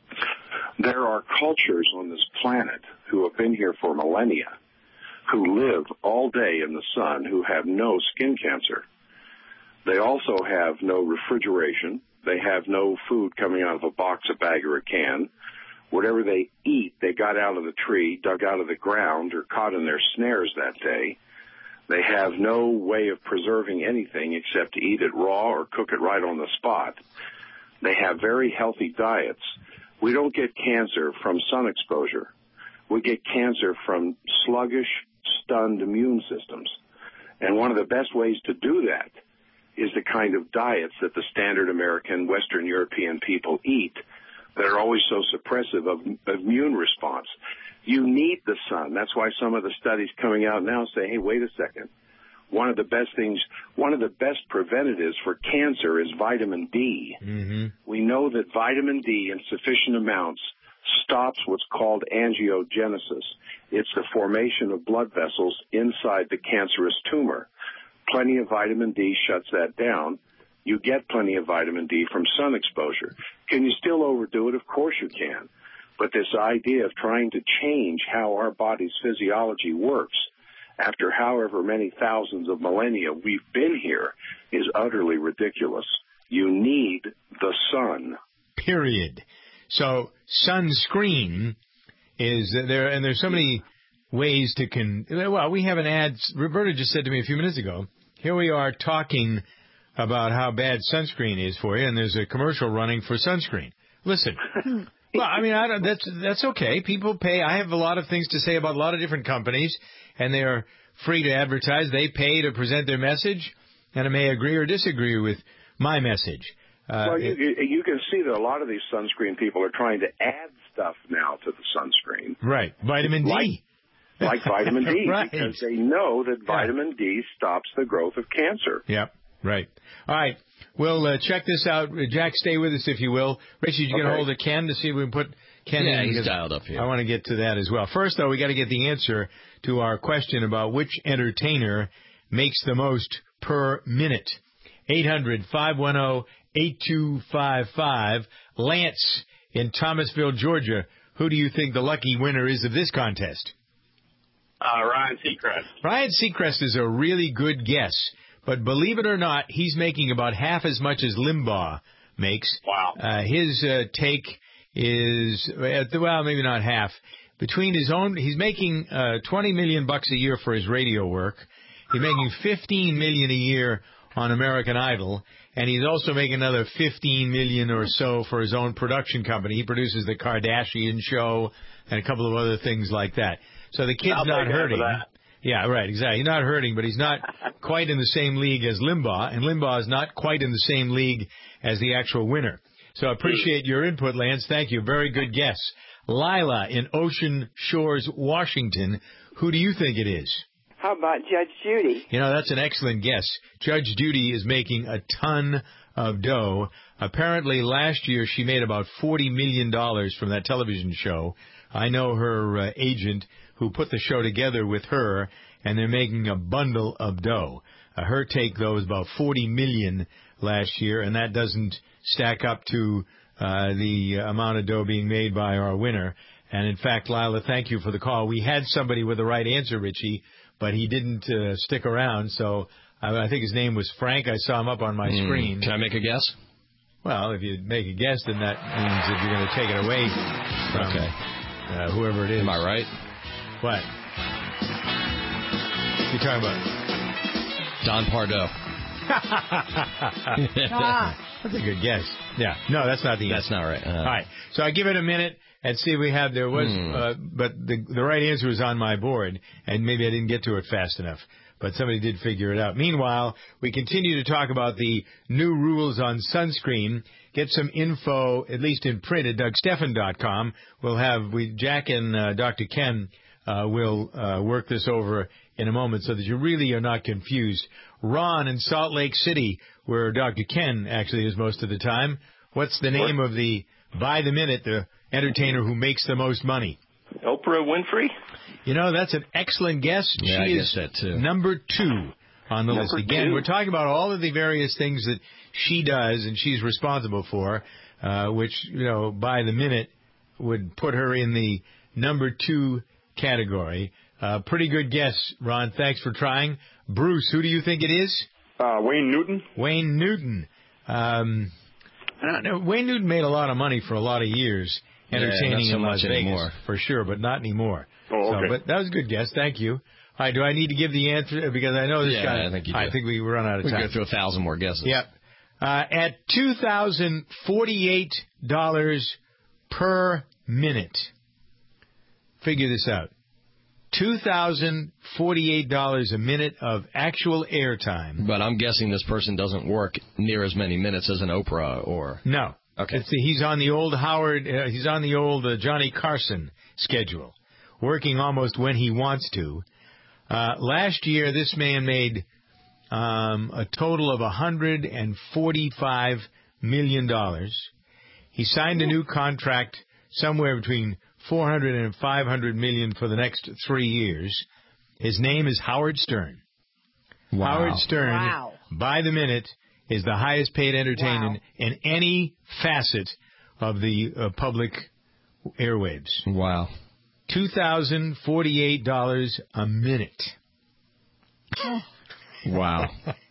[SPEAKER 8] There are cultures on this planet who have been here for millennia, who live all day in the sun, who have no skin cancer. They also have no refrigeration. They have no food coming out of a box, a bag, or a can. Whatever they eat, they got out of the tree, dug out of the ground, or caught in their snares that day. They have no way of preserving anything except to eat it raw or cook it right on the spot. They have very healthy diets. We don't get cancer from sun exposure. We get cancer from sluggish, stunned immune systems. And one of the best ways to do that is the kind of diets that the standard American, Western European people eat that are always so suppressive of, of immune response. You need the sun. That's why some of the studies coming out now say, hey, wait a second. One of the best things, one of the best preventatives for cancer is vitamin D.
[SPEAKER 2] Mm-hmm.
[SPEAKER 8] We know that vitamin D in sufficient amounts stops what's called angiogenesis. It's the formation of blood vessels inside the cancerous tumor. Plenty of vitamin D shuts that down. You get plenty of vitamin D from sun exposure. Can you still overdo it? Of course you can. But this idea of trying to change how our body's physiology works after however many thousands of millennia we've been here is utterly ridiculous. You need the sun.
[SPEAKER 2] Period. So sunscreen is there, and there's so many ways to con. Well, we have an ad. Roberta just said to me a few minutes ago, here we are talking about how bad sunscreen is for you, and there's a commercial running for sunscreen. Listen. Well, I mean, I don't, that's that's okay. People pay. I have a lot of things to say about a lot of different companies, and they are free to advertise. They pay to present their message, and I may agree or disagree with my message. Uh,
[SPEAKER 8] well, you, you can see that a lot of these sunscreen people are trying to add stuff now to the sunscreen.
[SPEAKER 2] Right, vitamin D.
[SPEAKER 8] Like, like vitamin D,
[SPEAKER 2] right.
[SPEAKER 8] Because they know that vitamin yeah. D stops the growth of cancer.
[SPEAKER 2] Yep, right. All right. We'll uh, check this out. Jack, stay with us if you will. Richie, did you okay. get a hold of Ken to see if we can put Ken
[SPEAKER 3] yeah,
[SPEAKER 2] in?
[SPEAKER 3] Yeah, he's dialed up here.
[SPEAKER 2] I want to get to that as well. First, though, we got to get the answer to our question about which entertainer makes the most per minute. eight hundred five one zero eight two five five. Lance in Thomasville, Georgia. Who do you think the lucky winner is of this contest?
[SPEAKER 7] Uh, Ryan Seacrest.
[SPEAKER 2] Ryan Seacrest is a really good guess, but believe it or not, he's making about half as much as Limbaugh makes.
[SPEAKER 7] Wow.
[SPEAKER 2] Uh, his uh, take is, well, maybe not half. Between his own, he's making uh, twenty million bucks a year for his radio work. He's making fifteen million a year on American Idol, and he's also making another fifteen million or so for his own production company. He produces the Kardashian Show and a couple of other things like that. So the kid's
[SPEAKER 7] I'll
[SPEAKER 2] not
[SPEAKER 7] take half of
[SPEAKER 2] hurting.
[SPEAKER 7] that.
[SPEAKER 2] Yeah, right, exactly. He's not hurting, but he's not quite in the same league as Limbaugh, and Limbaugh is not quite in the same league as the actual winner. So I appreciate your input, Lance. Thank you. Very good guess. Lila in Ocean Shores, Washington. Who do you think it is?
[SPEAKER 9] How about Judge Judy?
[SPEAKER 2] You know, that's an excellent guess. Judge Judy is making a ton of dough. Apparently, last year she made about forty million dollars from that television show. I know her uh, agent who put the show together with her, and they're making a bundle of dough. Uh, her take, though, is about forty million dollars last year, and that doesn't stack up to uh, the amount of dough being made by our winner. And, in fact, Lila, thank you for the call. We had somebody with the right answer, Richie, but he didn't uh, stick around, so I, I think his name was Frank. I saw him up on my
[SPEAKER 3] Mm.
[SPEAKER 2] screen.
[SPEAKER 3] Can I make a guess?
[SPEAKER 2] Well, if you make a guess, then that means that you're going to take it away from
[SPEAKER 3] Okay.
[SPEAKER 2] uh, whoever it is.
[SPEAKER 3] Am I right?
[SPEAKER 2] What? You're talking about?
[SPEAKER 3] Don Pardo.
[SPEAKER 2] ah, that's a good guess. Yeah. No, that's not the answer.
[SPEAKER 3] That's not right. Uh,
[SPEAKER 2] All right. So I give it a minute and see if we have, there was,
[SPEAKER 3] Hmm.
[SPEAKER 2] uh, but the, the right answer was on my board, and maybe I didn't get to it fast enough. But somebody did figure it out. Meanwhile, we continue to talk about the new rules on sunscreen. Get some info, at least in print, at Doug Stephan dot com. We'll have, we, Jack and uh, Doctor Ken uh, will uh, work this over in a moment so that you really are not confused. Ron in Salt Lake City, where Doctor Ken actually is most of the time. What's the name of the, by the minute, the entertainer who makes the most money?
[SPEAKER 7] Oprah Winfrey?
[SPEAKER 2] You know, that's an excellent guess.
[SPEAKER 3] Yeah,
[SPEAKER 2] she
[SPEAKER 3] I
[SPEAKER 2] is
[SPEAKER 3] guess that too.
[SPEAKER 2] number two on the
[SPEAKER 7] Number
[SPEAKER 2] list. Again,
[SPEAKER 7] two.
[SPEAKER 2] we're talking about all of the various things that she does and she's responsible for, uh, which, you know, by the minute would put her in the number two category. Uh, pretty good guess, Ron. Thanks for trying. Bruce, who do you think it is?
[SPEAKER 10] Uh, Wayne Newton.
[SPEAKER 2] Wayne Newton. Um, I don't know. Wayne Newton made a lot of money for a lot of years entertaining
[SPEAKER 3] Yeah, not so
[SPEAKER 2] in Las
[SPEAKER 3] much
[SPEAKER 2] Vegas,
[SPEAKER 3] anymore.
[SPEAKER 2] for sure, but not anymore.
[SPEAKER 10] Oh, okay.
[SPEAKER 2] So, but that was a good guess. Thank you. All right, do I need to give the answer? Because I know this
[SPEAKER 3] Yeah,
[SPEAKER 2] guy.
[SPEAKER 3] I think you do.
[SPEAKER 2] I think we run out of
[SPEAKER 3] We
[SPEAKER 2] time.
[SPEAKER 3] go through a thousand more guesses.
[SPEAKER 2] Yep. Uh, at two thousand forty-eight dollars per minute. Figure this out. two thousand forty-eight dollars a minute of actual airtime.
[SPEAKER 3] But I'm guessing this person doesn't work near as many minutes as an Oprah or...
[SPEAKER 2] No.
[SPEAKER 3] Okay.
[SPEAKER 2] It's the, he's on the old Howard, uh, he's on the old uh, Johnny Carson schedule, working almost when he wants to. Uh, last year, this man made um, a total of one hundred forty-five million dollars. He signed a new contract somewhere between four hundred and five hundred million dollars for the next three years. His name is Howard Stern.
[SPEAKER 3] Wow.
[SPEAKER 2] Howard Stern,
[SPEAKER 4] Wow.
[SPEAKER 2] by the minute, is the highest paid entertainer
[SPEAKER 4] Wow.
[SPEAKER 2] in any facet of the uh, public airwaves.
[SPEAKER 3] Wow.
[SPEAKER 2] two thousand forty-eight dollars a minute.
[SPEAKER 3] Wow.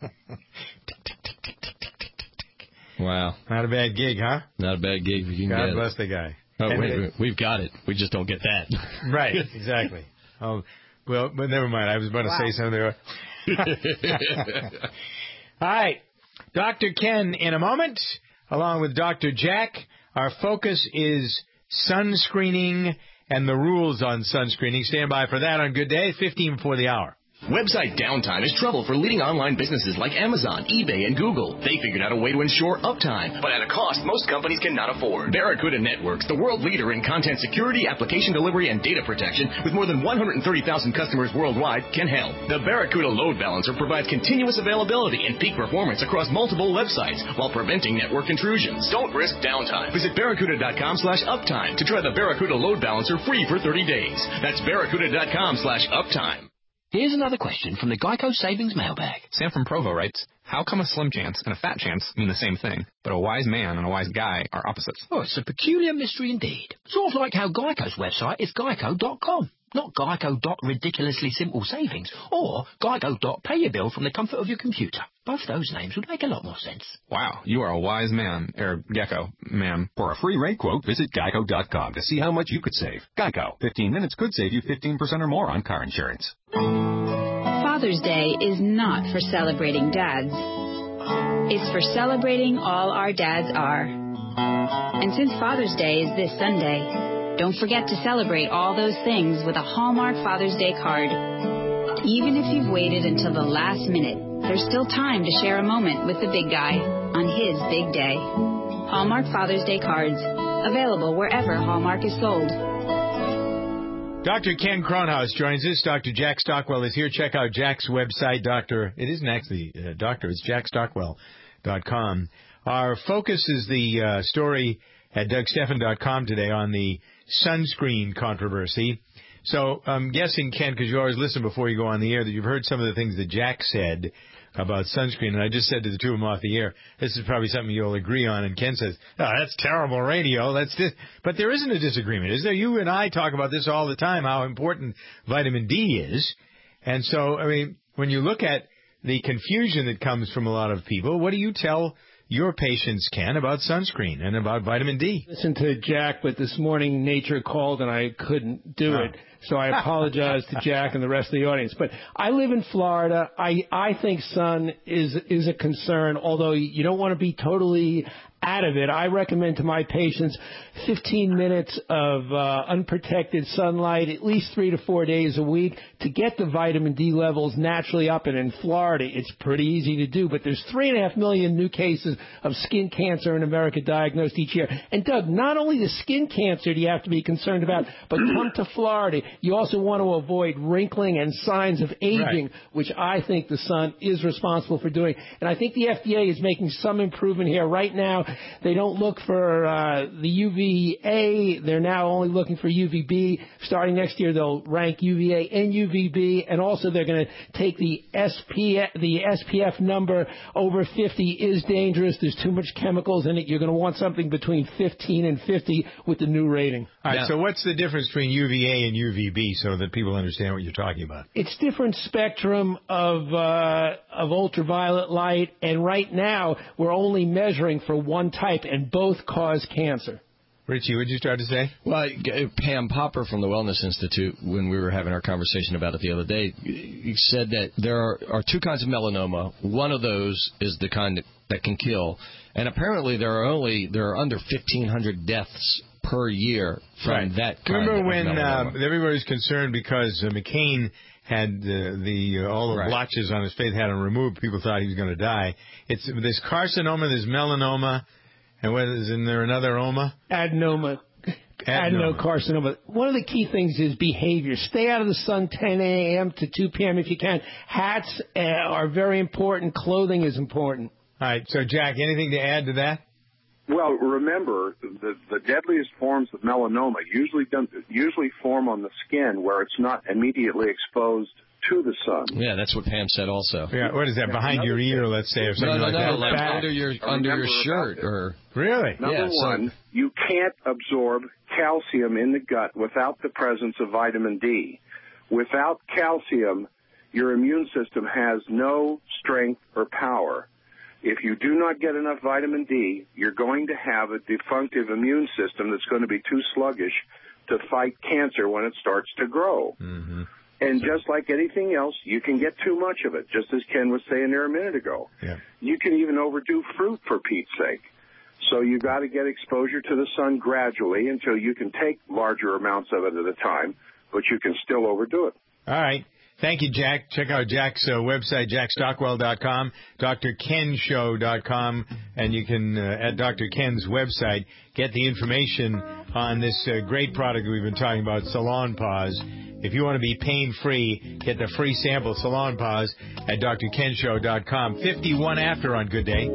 [SPEAKER 3] Wow.
[SPEAKER 2] Not a bad gig, huh?
[SPEAKER 3] Not a bad gig if you can
[SPEAKER 2] God
[SPEAKER 3] get
[SPEAKER 2] bless
[SPEAKER 3] it.
[SPEAKER 2] the guy.
[SPEAKER 3] Oh,
[SPEAKER 2] And
[SPEAKER 3] wait,
[SPEAKER 2] it-
[SPEAKER 3] wait, we've got it. We just don't get that.
[SPEAKER 2] Right, exactly. Oh, well, but never mind. I was about to
[SPEAKER 4] Wow.
[SPEAKER 2] say something. All right. Doctor Ken in a moment, along with Doctor Jack. Our focus is sunscreening and the rules on sunscreening. Stand by for that on Good Day, fifteen before the hour.
[SPEAKER 5] Website downtime is trouble for leading online businesses like Amazon, eBay, and Google. They figured out a way to ensure uptime, but at a cost most companies cannot afford. Barracuda Networks, the world leader in content security, application delivery, and data protection, with more than one hundred thirty thousand customers worldwide, can help. The Barracuda Load Balancer provides continuous availability and peak performance across multiple websites while preventing network intrusions. Don't risk downtime. Visit barracuda.com slash uptime to try the Barracuda Load Balancer free for thirty days. That's barracuda.com slash uptime.
[SPEAKER 10] Here's another question from the Geico Savings Mailbag.
[SPEAKER 11] Sam from Provo writes, how come a slim chance and a fat chance mean the same thing, but a wise man and a wise guy are opposites?
[SPEAKER 10] Oh, it's a peculiar mystery indeed. Sort of like how Geico's website is geico dot com. Not geico dot ridiculously simple savings or geico dot pay your bill from the comfort of your computer. Both those names would make a lot more sense.
[SPEAKER 11] Wow, you are a wise man, er, Gecko, ma'am.
[SPEAKER 21] For a free rate quote, visit geico dot com to see how much you could save. Geico, fifteen minutes could save you fifteen percent or more on car insurance.
[SPEAKER 24] Father's Day is not for celebrating dads. It's for celebrating all our dads are. And since Father's Day is this Sunday, don't forget to celebrate all those things with a Hallmark Father's Day card. Even if you've waited until the last minute, there's still time to share a moment with the big guy on his big day. Hallmark Father's Day cards, available wherever Hallmark is sold.
[SPEAKER 2] Doctor Ken Cronhaus joins us. Doctor Jack Stockwell is here. Check out Jack's website, Doctor. It isn't actually uh, Doctor. It's jack stockwell dot com. Our focus is the uh, story at doug stephan dot com today on the sunscreen controversy. So I'm guessing, Ken, because you always listen before you go on the air, that you've heard some of the things that Jack said about sunscreen. And I just said to the two of them off the air, this is probably something you'll agree on. And Ken says, oh, that's terrible radio. That's this. But there isn't a disagreement, is there? You and I talk about this all the time, how important vitamin D is. And so, I mean, when you look at the confusion that comes from a lot of people, what do you tell your patients, Ken, about sunscreen and about vitamin D?
[SPEAKER 25] Listen to Jack, but this morning nature called and I couldn't do oh. it. So I apologize to Jack and the rest of the audience. But I live in Florida. I, I think sun is is a concern, although you don't want to be totally out of it. I recommend to my patients fifteen minutes of uh, unprotected sunlight at least three to four days a week to get the vitamin D levels naturally up. And in Florida, it's pretty easy to do. But there's three and a half million new cases of skin cancer in America diagnosed each year. And, Doug, not only the skin cancer do you have to be concerned about, but come to Florida. You also want to avoid wrinkling and signs of aging, right, which I think the sun is responsible for doing. And I think the F D A is making some improvement here. Right now, they don't look for uh, the U V A. They're now only looking for U V B. Starting next year, they'll rank U V A and U V B. And also, they're going to take the S P F, the S P F number over fifty is dangerous. There's too much chemicals in it. You're going to want something between fifteen and fifty with the new rating.
[SPEAKER 2] All right, so what's the difference between U V A and U V B so that people understand what you're talking about?
[SPEAKER 25] It's different spectrum of uh, of ultraviolet light, and right now we're only measuring for one type, and both cause cancer.
[SPEAKER 2] Richie, what did you start to say?
[SPEAKER 3] Well, Pam Popper from the Wellness Institute, when we were having our conversation about it the other day, said that there are, are two kinds of melanoma. One of those is the kind that, that can kill, and apparently there are only there are under fifteen hundred deaths per year from
[SPEAKER 2] right.
[SPEAKER 3] that kind
[SPEAKER 2] Remember
[SPEAKER 3] of
[SPEAKER 2] when
[SPEAKER 3] melanoma.
[SPEAKER 2] uh, everybody was concerned because uh, McCain had uh, the uh, all the
[SPEAKER 3] right.
[SPEAKER 2] blotches on his face, had them removed. People thought he was going to die. It's there's carcinoma, there's melanoma, and what is in there another oma?
[SPEAKER 25] Adenoma.
[SPEAKER 2] Adenoma.
[SPEAKER 25] Adenocarcinoma. One of the key things is behavior. Stay out of the sun ten a.m. to two p.m. if you can. Hats uh, are very important. Clothing is important.
[SPEAKER 2] All right. So, Jack, anything to add to that?
[SPEAKER 8] Well, remember, the, the deadliest forms of melanoma usually don't, usually form on the skin where it's not immediately exposed to the sun.
[SPEAKER 3] Yeah, that's what Pam said also.
[SPEAKER 2] Yeah, what is that, behind your ear, let's say, or something
[SPEAKER 3] no, no,
[SPEAKER 2] like
[SPEAKER 3] no,
[SPEAKER 2] that?
[SPEAKER 3] Like under your, under your shirt. or
[SPEAKER 2] Really?
[SPEAKER 8] Number
[SPEAKER 3] yeah,
[SPEAKER 8] one,
[SPEAKER 3] so,
[SPEAKER 8] you can't absorb calcium in the gut without the presence of vitamin D. Without calcium, your immune system has no strength or power. If you do not get enough vitamin D, you're going to have a defunctive immune system that's going to be too sluggish to fight cancer when it starts to grow.
[SPEAKER 2] Mm-hmm.
[SPEAKER 8] And just like anything else, you can get too much of it, just as Ken was saying there a minute ago.
[SPEAKER 2] Yeah.
[SPEAKER 8] You can even overdo fruit, for Pete's sake. So you got to get exposure to the sun gradually until you can take larger amounts of it at a time, but you can still overdo it.
[SPEAKER 2] All right. Thank you, Jack. Check out Jack's uh, website, jack stockwell dot com, D R ken show dot com, and you can, uh, at Doctor Ken's website, get the information on this uh, great product we've been talking about, Salon Pause. If you want to be pain-free, get the free sample Salon Pause at D R ken show dot com. fifty-one after on Good Day.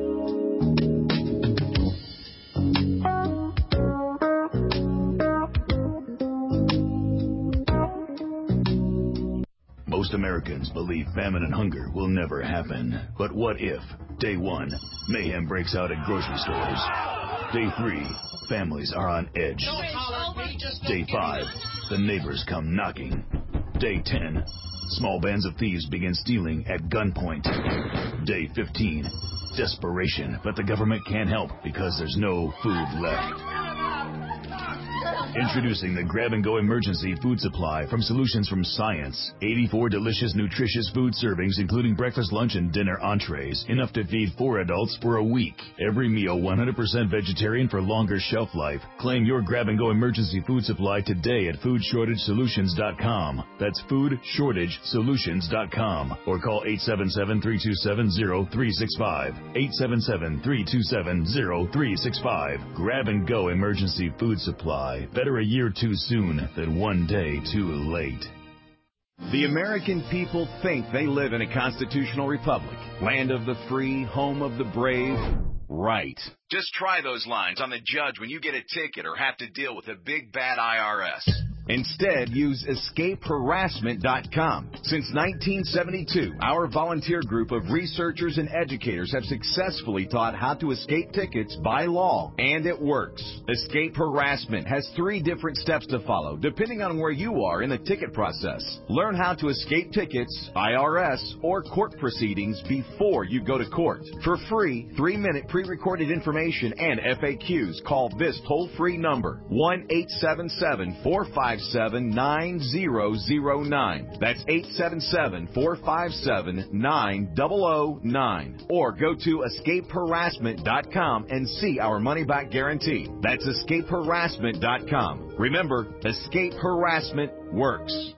[SPEAKER 13] Most Americans believe famine and hunger will never happen. But what if, day one, mayhem breaks out at grocery stores? Day three, families are on edge. Day five, the neighbors come knocking. Day ten, small bands of thieves begin stealing at gunpoint. Day fifteen, desperation, but the government can't help because there's no food left. Introducing the Grab-and-Go Emergency Food Supply from Solutions from Science. eighty-four delicious, nutritious food servings, including breakfast, lunch, and dinner entrees. Enough to feed four adults for a week. Every meal one hundred percent vegetarian for longer shelf life. Claim your Grab-and-Go Emergency Food Supply today at food shortage solutions dot com. That's food shortage solutions dot com. Or call eight seven seven, three two seven, zero three six five. eight seven seven, three two seven, zero three six five. Grab-and-Go Emergency Food Supply. Better a year too soon than one day too late.
[SPEAKER 23] The American people think they live in a constitutional republic, land of the free, home of the brave. Right. Just try those lines on the judge when you get a ticket or have to deal with a big bad I R S. Instead, use escape harassment dot com. Since nineteen seventy-two, our volunteer group of researchers and educators have successfully taught how to escape tickets by law, and it works. Escape Harassment has three different steps to follow, depending on where you are in the ticket process. Learn how to escape tickets, I R S, or court proceedings before you go to court. For free, three-minute pre-recorded information and F A Qs, call this toll-free number, one eight seven seven, four five seven, nine zero zero nine. That's eight seven seven, four five seven, nine zero zero nine. Or go to escape harassment dot com and see our money-back guarantee. That's escape harassment dot com. Remember, Escape Harassment works.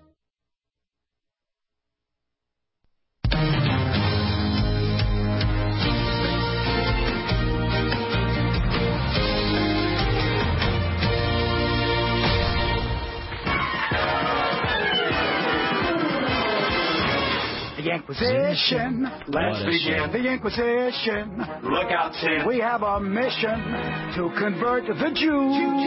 [SPEAKER 14] The Inquisition. Let's begin the Inquisition. Look out, Tim. We have a mission to convert the Jews.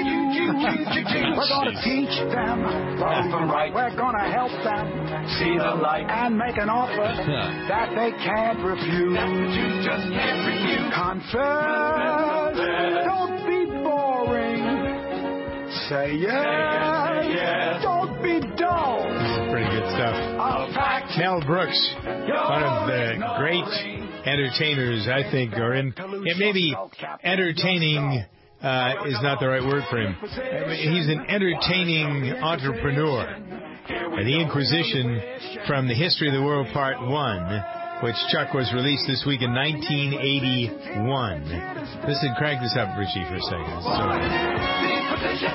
[SPEAKER 14] We're going to teach them left and right. We're going to help them see the light and make an offer that they can't refuse. That the Jews just can't refuse. Confess. Don't be boring. Say yes. Say yes. Don't be dull.
[SPEAKER 2] This is pretty good stuff. Mel Brooks, one of the great entertainers, I think, or in it maybe entertaining uh, is not the right word for him. He's an entertaining entrepreneur. And the Inquisition from the History of the World Part One, which Chuck was released this week in nineteen eighty-one. Listen, crank this up, Richie, for a second. So,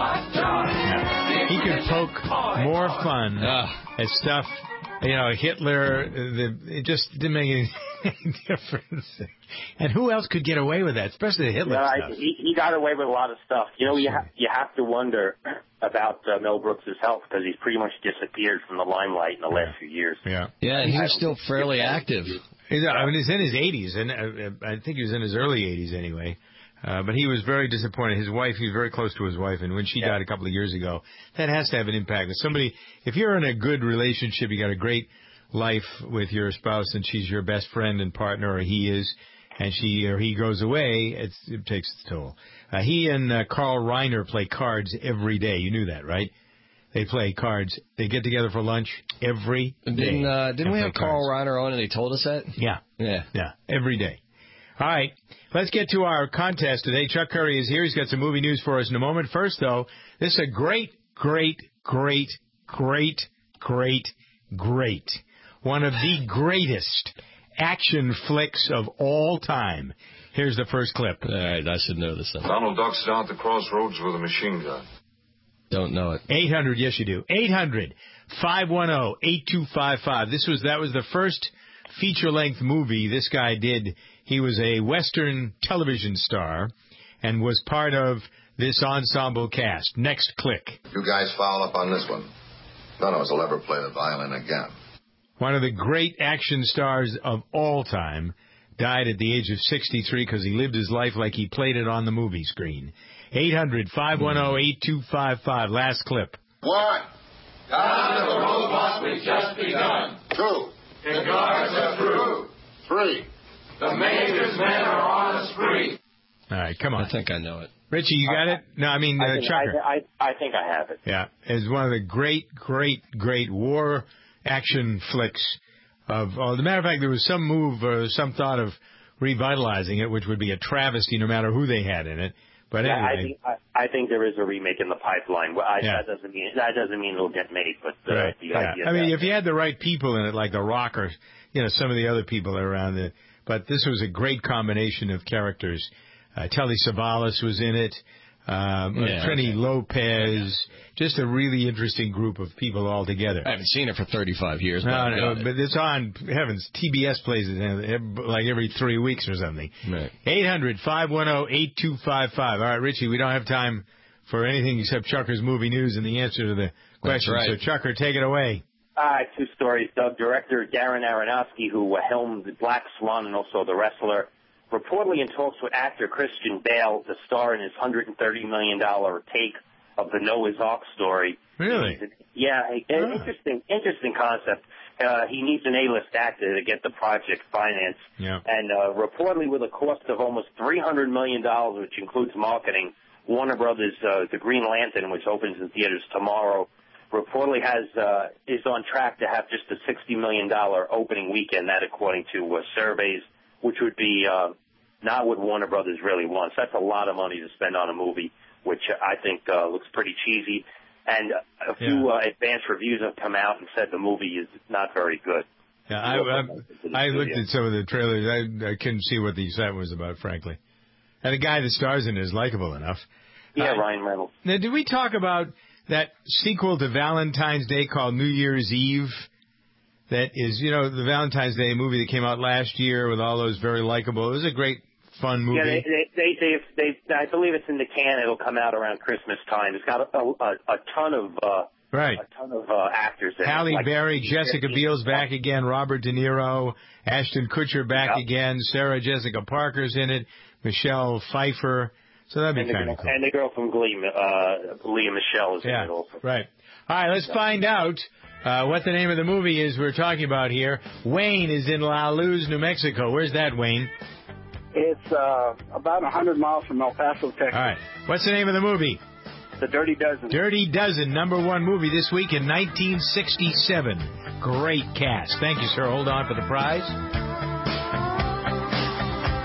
[SPEAKER 2] yeah. He could poke more fun at stuff. You know, Hitler, the, it just didn't make any, any difference. And who else could get away with that, especially the Hitler
[SPEAKER 7] no,
[SPEAKER 2] stuff?
[SPEAKER 7] I, he, he got away with a lot of stuff. You know, you, ha- you have to wonder about uh, Mel Brooks' health because he's pretty much disappeared from the limelight in the last few years.
[SPEAKER 2] Yeah,
[SPEAKER 3] yeah, and he's still fairly active.
[SPEAKER 2] He's, I mean, he's in his eighties, and uh, I think he was in his early eighties anyway. Uh, but he was very disappointed. His wife, he was very close to his wife, and when she yeah. died a couple of years ago, that has to have an impact. If somebody, if you're in a good relationship, you got a great life with your spouse, and she's your best friend and partner, or he is, and she or he goes away, it's, it takes its toll. Uh, he and uh, Carl Reiner play cards every day. You knew that, right? They play cards. They get together for lunch every day.
[SPEAKER 3] Didn't, uh, didn't we have Carl Reiner on, and he told us that?
[SPEAKER 2] Yeah.
[SPEAKER 3] Yeah.
[SPEAKER 2] Yeah, every day. All right, let's get to our contest today. Chuck Curry is here. He's got some movie news for us in a moment. First, though, this is a great, great, great, great, great, great, one of the greatest action flicks of all time. Here's the first clip.
[SPEAKER 3] All right, I should know this.
[SPEAKER 15] Donald Duck's down at the crossroads with a machine gun.
[SPEAKER 3] Don't know it.
[SPEAKER 2] eight hundred, yes you do. eight hundred, five one zero, eight two five five. This was, that was the first feature-length movie this guy did. He was a Western television star and was part of this ensemble cast. Next click.
[SPEAKER 16] You guys foul up on this one. None of us will ever play the violin again.
[SPEAKER 2] One of the great action stars of all time died at the age of sixty-three because he lived his life like he played it on the movie screen. eight hundred, five one zero, eight two five five. Last clip.
[SPEAKER 16] One, Down to the robots we've just begun. Two. The guards are through. Three. The major's men are on a spree.
[SPEAKER 2] All right, come on.
[SPEAKER 3] I think I know it.
[SPEAKER 2] Richie, you got it? No, I mean, uh,
[SPEAKER 7] I think,
[SPEAKER 2] Chucker.
[SPEAKER 7] I, I, I think I have it.
[SPEAKER 2] Yeah, it's one of the great, great, great war action flicks of. Oh, as a matter of fact, there was some move or some thought of revitalizing it, which would be a travesty no matter who they had in it. But
[SPEAKER 7] yeah,
[SPEAKER 2] anyway,
[SPEAKER 7] I think I, I think there is a remake in the pipeline. Well, I,
[SPEAKER 2] Yeah.
[SPEAKER 7] That doesn't mean that doesn't mean it'll get made, but uh,
[SPEAKER 2] right,
[SPEAKER 7] the
[SPEAKER 2] yeah.
[SPEAKER 7] idea.
[SPEAKER 2] I mean,
[SPEAKER 7] that,
[SPEAKER 2] if you had the right people in it, like The Rock or you know some of the other people around it, but this was a great combination of characters. Uh, Telly Savalas was in it. Um,
[SPEAKER 3] Yeah,
[SPEAKER 2] Trini
[SPEAKER 3] okay.
[SPEAKER 2] Lopez, just a really interesting group of people all together.
[SPEAKER 3] I haven't seen it for thirty-five years. But
[SPEAKER 2] No,
[SPEAKER 3] I
[SPEAKER 2] no,
[SPEAKER 3] got it.
[SPEAKER 2] but it's on, heavens, T B S plays it uh, like every three weeks or something.
[SPEAKER 3] Right.
[SPEAKER 2] eight hundred, five one zero, eight two five five. All right, Richie, we don't have time for anything except Chucker's movie news and the answer to the question.
[SPEAKER 3] right.
[SPEAKER 2] So, Chucker, take it away.
[SPEAKER 7] All right, two stories. Doug, director Darren Aronofsky, who uh, helmed Black Swan and also The Wrestler, reportedly in talks with actor Christian Bale to star in his one hundred thirty million dollars take of the Noah's Ark story.
[SPEAKER 2] Really?
[SPEAKER 7] Yeah, an interesting, interesting concept. Uh, he needs an A-list actor to get the project financed.
[SPEAKER 2] Yeah.
[SPEAKER 7] And uh, reportedly with a cost of almost three hundred million dollars, which includes marketing, Warner Brothers, uh, The Green Lantern, which opens in theaters tomorrow, reportedly has uh, is on track to have just a sixty million dollars opening weekend, that according to uh, surveys, which would be uh, not what Warner Brothers really wants. That's a lot of money to spend on a movie, which I think uh, looks pretty cheesy. And a few
[SPEAKER 2] Yeah.
[SPEAKER 7] uh, advanced reviews have come out and said the movie is not very good.
[SPEAKER 2] Yeah, I, I, I looked at some of the trailers. I, I couldn't see what the excitement was about, frankly. And the guy that stars in it is likable enough.
[SPEAKER 7] Yeah,
[SPEAKER 2] Uh,
[SPEAKER 7] Ryan Reynolds.
[SPEAKER 2] Now, did we talk about that sequel to Valentine's Day called New Year's Eve? That is, you know, the Valentine's Day movie that came out last year with all those very likable. It was a great, fun movie.
[SPEAKER 7] Yeah, they, they, they, they, they, I believe it's in the can. It'll come out around Christmas time. It's got a, a, a ton of, uh,
[SPEAKER 2] right.
[SPEAKER 7] a ton of uh, actors in
[SPEAKER 2] Halle
[SPEAKER 7] it. Like,
[SPEAKER 2] Berry, Jessica Biel's back again, Robert De Niro, Ashton Kutcher back
[SPEAKER 7] Yep.
[SPEAKER 2] again, Sarah Jessica Parker's in it, Michelle Pfeiffer. So that'd be
[SPEAKER 7] and the,
[SPEAKER 2] kind of cool.
[SPEAKER 7] and the girl from Glee, uh, Leah Michelle is
[SPEAKER 2] Yeah,
[SPEAKER 7] in it also.
[SPEAKER 2] right. All right, let's find out uh, what the name of the movie is we're talking about here. Wayne is in La Luz, New Mexico. Where's that, Wayne?
[SPEAKER 17] It's uh, about one hundred miles from El Paso, Texas.
[SPEAKER 2] All right. What's the name of the movie?
[SPEAKER 17] The Dirty Dozen.
[SPEAKER 2] Dirty Dozen, number one movie this week in nineteen sixty-seven. Great cast. Thank you, sir. Hold on for the prize.